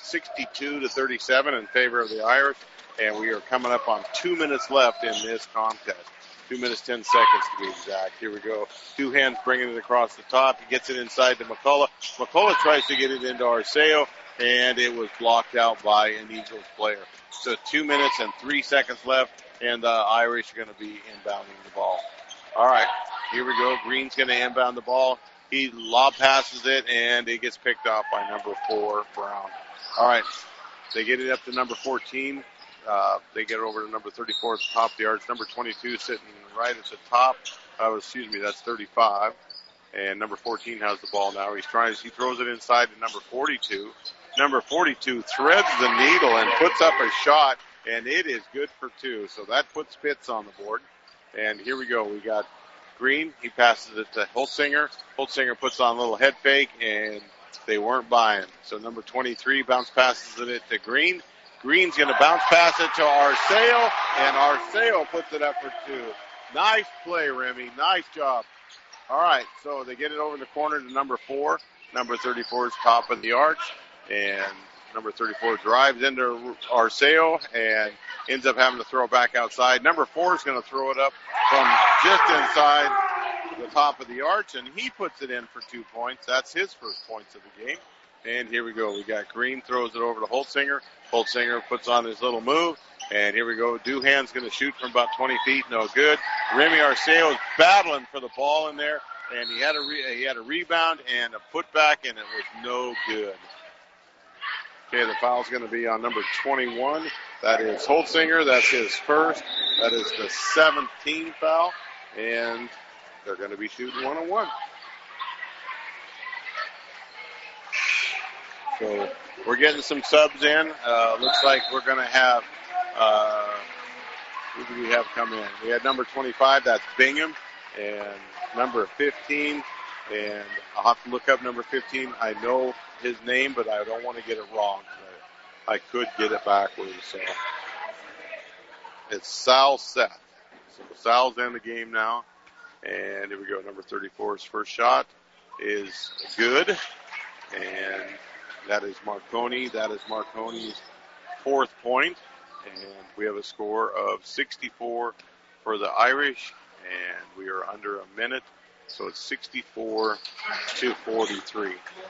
62-37 in favor of the Irish, and we are coming up on 2 minutes left in this contest. 2 minutes, 10 seconds to be exact. Here we go. Doohan's bringing it across the top. He gets it inside to McCullough. McCullough tries to get it into Arceo, and it was blocked out by an Eagles player. So 2 minutes and 3 seconds left, and the Irish are going to be inbounding the ball. All right, here we go. Green's going to inbound the ball. He lob passes it, and it gets picked off by number 4, Brown. All right, they get it up to number 14. They get it over to number 34 at the top of the arch. Number 22 sitting right at the top. That's 35. And number 14 has the ball now. He throws it inside to number 42. Number 42 threads the needle and puts up a shot, and it is good for 2. So that puts Pitts on the board. And here we go. We got Green. He passes it to Holtzinger. Holtzinger puts on a little head fake, and they weren't buying. So number 23 bounce passes it to Green. Green's going to bounce pass it to Arceo, and Arceo puts it up for 2. Nice play, Remy. Nice job. All right, so they get it over in the corner to number 4. Number 34 is top of the arch, and number 34 drives into Arceo and ends up having to throw it back outside. Number 4 is going to throw it up from just inside the top of the arch, and he puts it in for 2 points. That's his first points of the game. And here we go. We got Green throws it over to Holtzinger. Holtzinger puts on his little move, and here we go. Doohan's going to shoot from about 20 feet. No good. Remy Arceo is battling for the ball in there, and he had a rebound and a putback, and it was no good. Okay, the foul's going to be on number 21. That is Holtzinger. That's his first. That is the 7th team foul, and they're going to be shooting 1-on-1. So we're getting some subs in. Looks like we're going to have, who do we have come in? We had number 25, that's Bingham, and number 15, and I'll have to look up number 15. I know his name, but I don't want to get it wrong. So I could get it backwards. So it's Sal Seth. So Sal's in the game now. And here we go. Number 34's first shot is good. And that is Marconi. That is Marconi's 4th point. And we have a score of 64 for the Irish. And we are under a minute. So it's 64-43.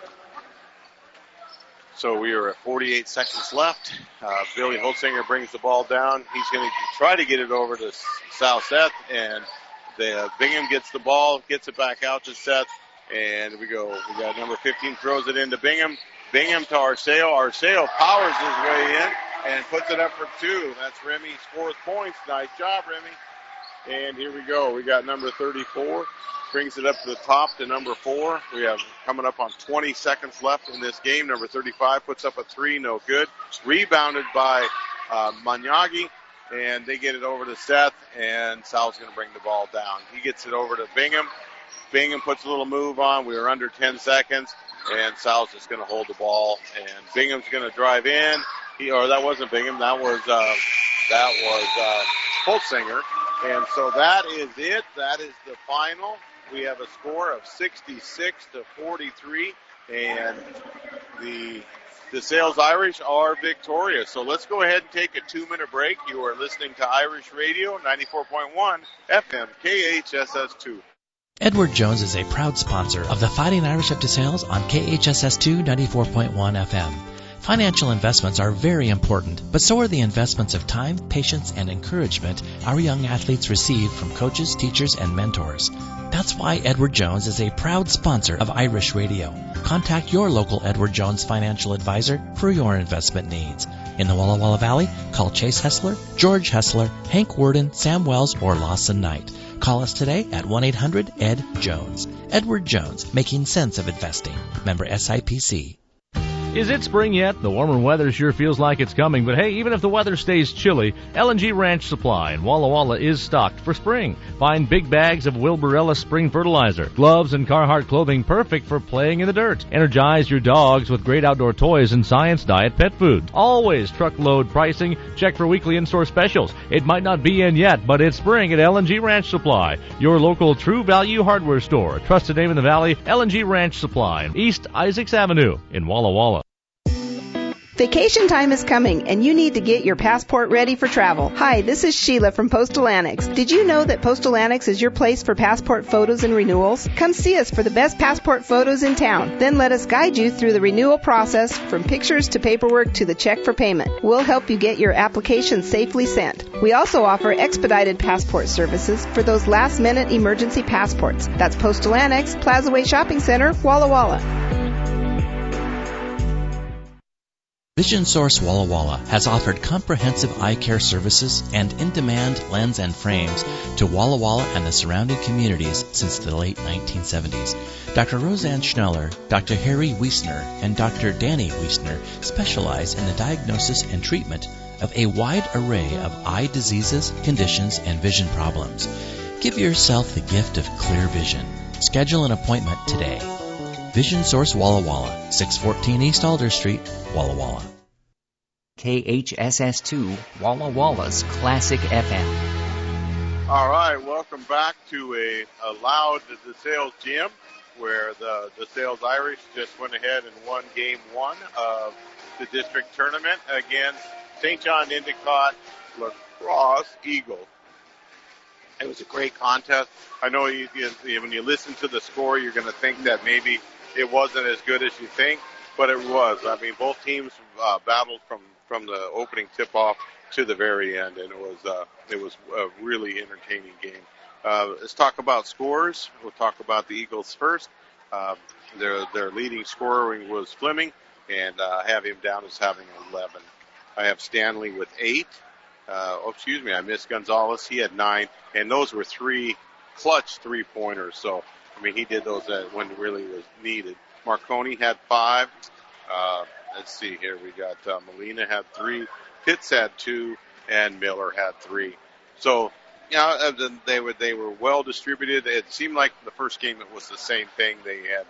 So we are at 48 seconds left. Billy Holsinger brings the ball down. He's going to try to get it over to Sal Seth. And Bingham gets the ball, gets it back out to Seth. And we go. We got number 15 throws it into Bingham. Bingham to Arceo. Arceo powers his way in and puts it up for 2. That's Remy's 4th points. Nice job, Remy. And here we go. We got number 34. Brings it up to the top to number 4. We have coming up on 20 seconds left in this game. Number 35 puts up a 3, no good. Rebounded by Manyagi, and they get it over to Seth, and Sal's going to bring the ball down. He gets it over to Bingham. Bingham puts a little move on. We are under 10 seconds, and Sal's just going to hold the ball, and Bingham's going to drive in. That wasn't Bingham. That was Holsinger. And so that is it. That is the final. We have a score of 66-43, and the DeSales Irish are victorious. So let's go ahead and take a 2-minute break. You are listening to Irish Radio, 94.1 FM, KHSS2. Edward Jones is a proud sponsor of the Fighting Irish of DeSales on KHSS2 94.1 FM. Financial investments are very important, but so are the investments of time, patience, and encouragement our young athletes receive from coaches, teachers, and mentors. That's why Edward Jones is a proud sponsor of Irish Radio. Contact your local Edward Jones financial advisor for your investment needs. In the Walla Walla Valley, call Chase Hessler, George Hessler, Hank Worden, Sam Wells, or Lawson Knight. Call us today at 1-800-ED-JONES. Edward Jones, making sense of investing. Member SIPC. Is it spring yet? The warmer weather sure feels like it's coming, but hey, even if the weather stays chilly, L&G Ranch Supply in Walla Walla is stocked for spring. Find big bags of Wilburella spring fertilizer, gloves and Carhartt clothing perfect for playing in the dirt. Energize your dogs with great outdoor toys and Science Diet pet food. Always truckload pricing. Check for weekly in-store specials. It might not be in yet, but it's spring at L&G Ranch Supply, your local true value hardware store. A trusted name in the valley, L&G Ranch Supply, East Isaacs Avenue in Walla Walla. Vacation time is coming, and you need to get your passport ready for travel. Hi, this is Sheila from Postal Annex. Did you know that Postal Annex is your place for passport photos and renewals? Come see us for the best passport photos in town. Then let us guide you through the renewal process, from pictures to paperwork to the check for payment. We'll help you get your application safely sent. We also offer expedited passport services for those last-minute emergency passports. That's Postal Annex, Plaza Way Shopping Center, Walla Walla. Vision Source Walla Walla has offered comprehensive eye care services and in-demand lens and frames to Walla Walla and the surrounding communities since the late 1970s. Dr. Roseanne Schneller, Dr. Harry Wiesner, and Dr. Danny Wiesner specialize in the diagnosis and treatment of a wide array of eye diseases, conditions, and vision problems. Give yourself the gift of clear vision. Schedule an appointment today. Vision Source Walla Walla, 614 East Alder Street, Walla Walla. KHSS2, Walla Walla's Classic FM. All right, welcome back to a loud DeSales gym where the DeSales Irish just went ahead and won Game 1 of the district tournament against St. John Endicott Lacrosse Eagles. It was a great contest. I know when you listen to the score, you're going to think that maybe it wasn't as good as you think, but it was. I mean, both teams battled from the opening tip-off to the very end, and it was a really entertaining game. Let's talk about scores. We'll talk about the Eagles first. Their leading scorer was Fleming, and I have him down as having 11. I have Stanley with 8. I missed Gonzalez. He had 9, and those were 3 clutch three-pointers. So, I mean, he did those when it really was needed. Marconi had 5. Let's see here. We got Molina had 3, Pitts had 2, and Miller had 3. So, they were well distributed. It seemed like the first game it was the same thing. They had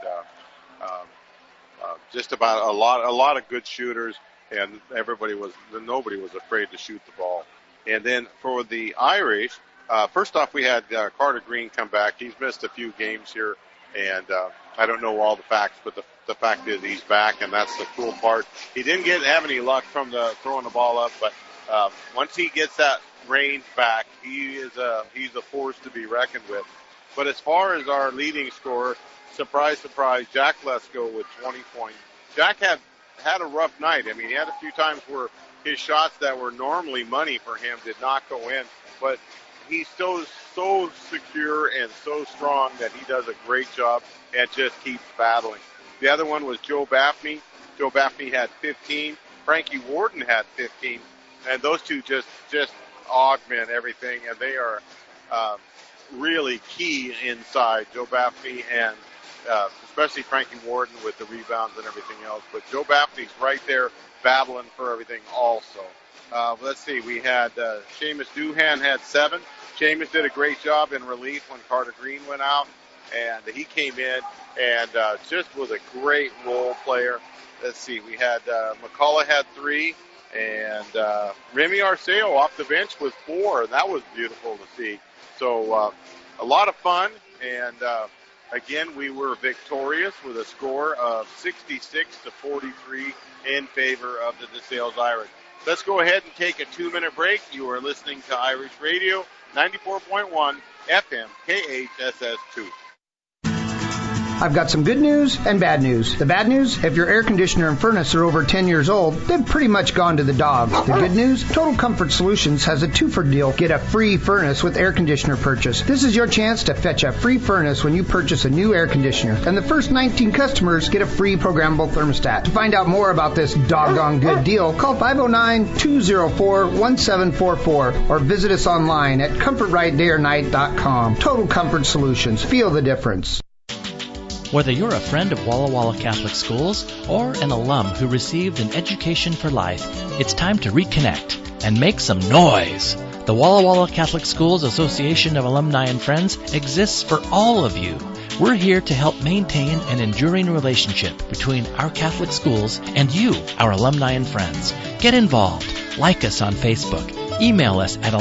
just about a lot of good shooters, and nobody was afraid to shoot the ball. And then for the Irish, first off, we had Carter Green come back. He's missed a few games here, and I don't know all the facts, but the fact is he's back, and that's the cool part. He didn't have any luck from throwing the ball up, but once he gets that range back, he's a force to be reckoned with. But as far as our leading scorer, surprise, surprise, Jack Lesko with 20 points. Jack had a rough night. I mean, he had a few times where his shots that were normally money for him did not go in, but he's so secure and so strong that he does a great job and just keeps battling. The other one was Joe Baffney. Joe Baffney had 15. Frankie Warden had 15. And those two just augment everything, and they are really key inside. Joe Baffney and especially Frankie Warden with the rebounds and everything else. But Joe Baffney's right there battling for everything also. Let's see. We had Seamus Doohan had 7. Seamus did a great job in relief when Carter Green went out, and he came in and just was a great role player. Let's see. We had McCullough had 3, and Remy Arceo off the bench with 4, and that was beautiful to see. So a lot of fun, and again, we were victorious with a score of 66-43 in favor of the DeSales Irish. Let's go ahead and take a 2-minute break. You are listening to Irish Radio, 94.1 FM, KHSS2. I've got some good news and bad news. The bad news, if your air conditioner and furnace are over 10 years old, they've pretty much gone to the dogs. The good news, Total Comfort Solutions has a 2-for deal. Get a free furnace with air conditioner purchase. This is your chance to fetch a free furnace when you purchase a new air conditioner. And the first 19 customers get a free programmable thermostat. To find out more about this doggone good deal, call 509-204-1744 or visit us online at comfortrightdayornight.com. Total Comfort Solutions. Feel the difference. Whether you're a friend of Walla Walla Catholic Schools or an alum who received an education for life, it's time to reconnect and make some noise. The Walla Walla Catholic Schools Association of Alumni and Friends exists for all of you. We're here to help maintain an enduring relationship between our Catholic schools and you, our alumni and friends. Get involved. Like us on Facebook. Email us at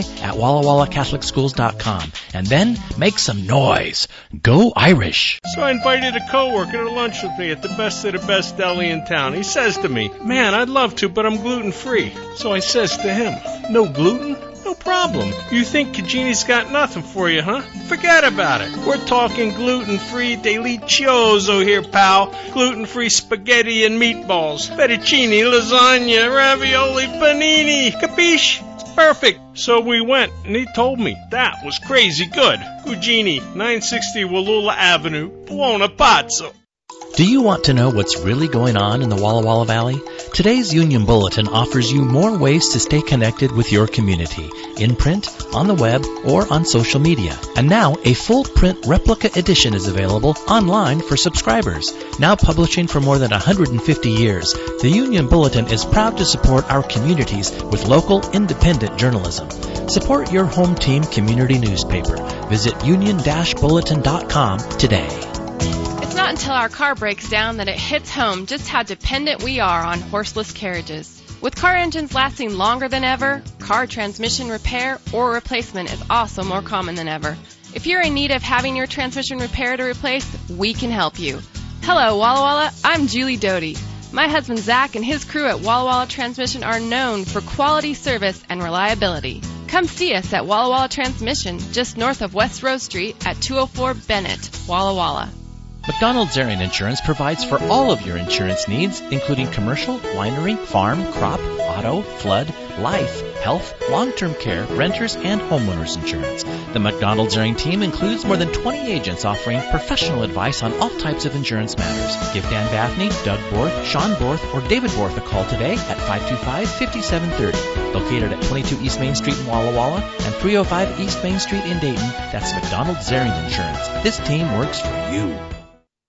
alumni@wallawallacatholicschools.com and then make some noise. Go Irish! So I invited a coworker to lunch with me at the best of the best deli in town. He says to me, "Man, I'd love to, but I'm gluten-free." So I says to him, "No gluten? No problem. You think Cagini's got nothing for you, huh? Forget about it. We're talking gluten-free delicioso here, pal. Gluten-free spaghetti and meatballs, fettuccine, lasagna, ravioli, panini. Capiche? It's perfect." So we went, and he told me that was crazy good. Cugini, 960 Wallula Avenue, Buona Pazzo. Do you want to know what's really going on in the Walla Walla Valley? Today's Union Bulletin offers you more ways to stay connected with your community, in print, on the web, or on social media. And now, a full print replica edition is available online for subscribers. Now publishing for more than 150 years, the Union Bulletin is proud to support our communities with local, independent journalism. Support your home team community newspaper. Visit union-bulletin.com today. It's not until our car breaks down that it hits home just how dependent we are on horseless carriages. With car engines lasting longer than ever, car transmission repair or replacement is also more common than ever. If you're in need of having your transmission repaired or replaced, we can help you. Hello, Walla Walla. I'm Julie Doty. My husband Zach and his crew at Walla Walla Transmission are known for quality service and reliability. Come see us at Walla Walla Transmission, just north of West Rose Street at 204 Bennett, Walla Walla. McDonald Zering Insurance provides for all of your insurance needs, including commercial, winery, farm, crop, auto, flood, life, health, long-term care, renters, and homeowners insurance. The McDonald Zering team includes more than 20 agents offering professional advice on all types of insurance matters. Give Dan Baffney, Doug Borth, Sean Borth, or David Borth a call today at 525-5730. Located at 22 East Main Street in Walla Walla and 305 East Main Street in Dayton, that's McDonald Zering Insurance. This team works for you.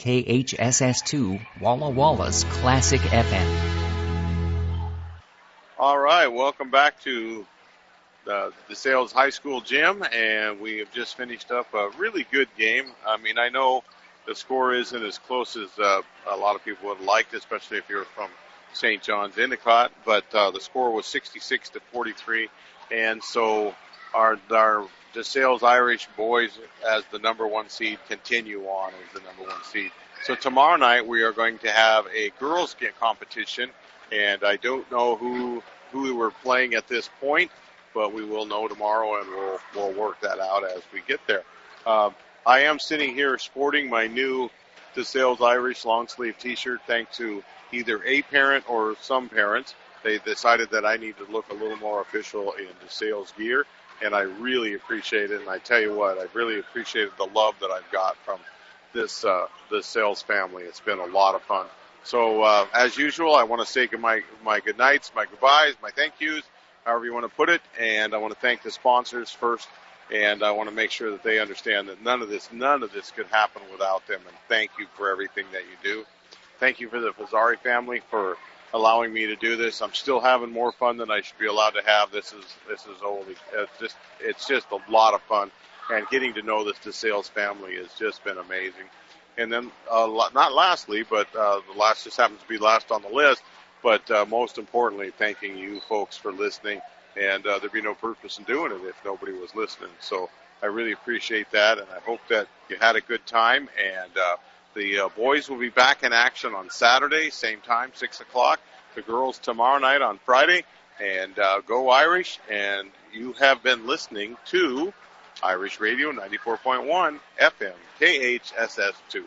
KHSS2, Walla Walla's Classic FM. All right, welcome back to the DeSales High School gym, and we have just finished up a really good game. I mean, I know the score isn't as close as a lot of people would have liked, especially if you're from St. John's Endicott, but the score was 66-43, and so our DeSales Irish boys as the number one seed continue on as the number one seed. So tomorrow night we are going to have a girls' competition, and I don't know who we're playing at this point, but we will know tomorrow, and we'll work that out as we get there. I am sitting here sporting my new DeSales Irish long sleeve T-shirt, thanks to either a parent or some parents. They decided that I need to look a little more official in DeSales gear, and I really appreciate it. And I tell you what, I've really appreciated the love that I've got from this DeSales family. It's been a lot of fun. So as usual, I want to say my good nights, my goodbyes, my thank yous, however you want to put it, and I want to thank the sponsors first. And I want to make sure that they understand that none of this could happen without them. And thank you for everything that you do. Thank you for the Fazzari family for allowing me to do this. I'm still having more fun than I should be allowed to have. This is only it's just a lot of fun. And getting to know this DeSales family has just been amazing. And then not lastly, but the last just happens to be last on the list. But most importantly, thanking you folks for listening. And there'd be no purpose in doing it if nobody was listening. So I really appreciate that, and I hope that you had a good time. And the boys will be back in action on Saturday, same time, 6 o'clock. The girls tomorrow night on Friday. And go Irish. And you have been listening to Irish Radio 94.1 FM, KHSS2.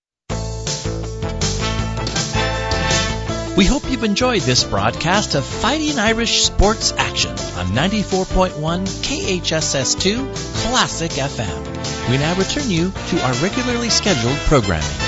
We hope you've enjoyed this broadcast of Fighting Irish Sports Action on 94.1 KHSS2 Classic FM. We now return you to our regularly scheduled programming.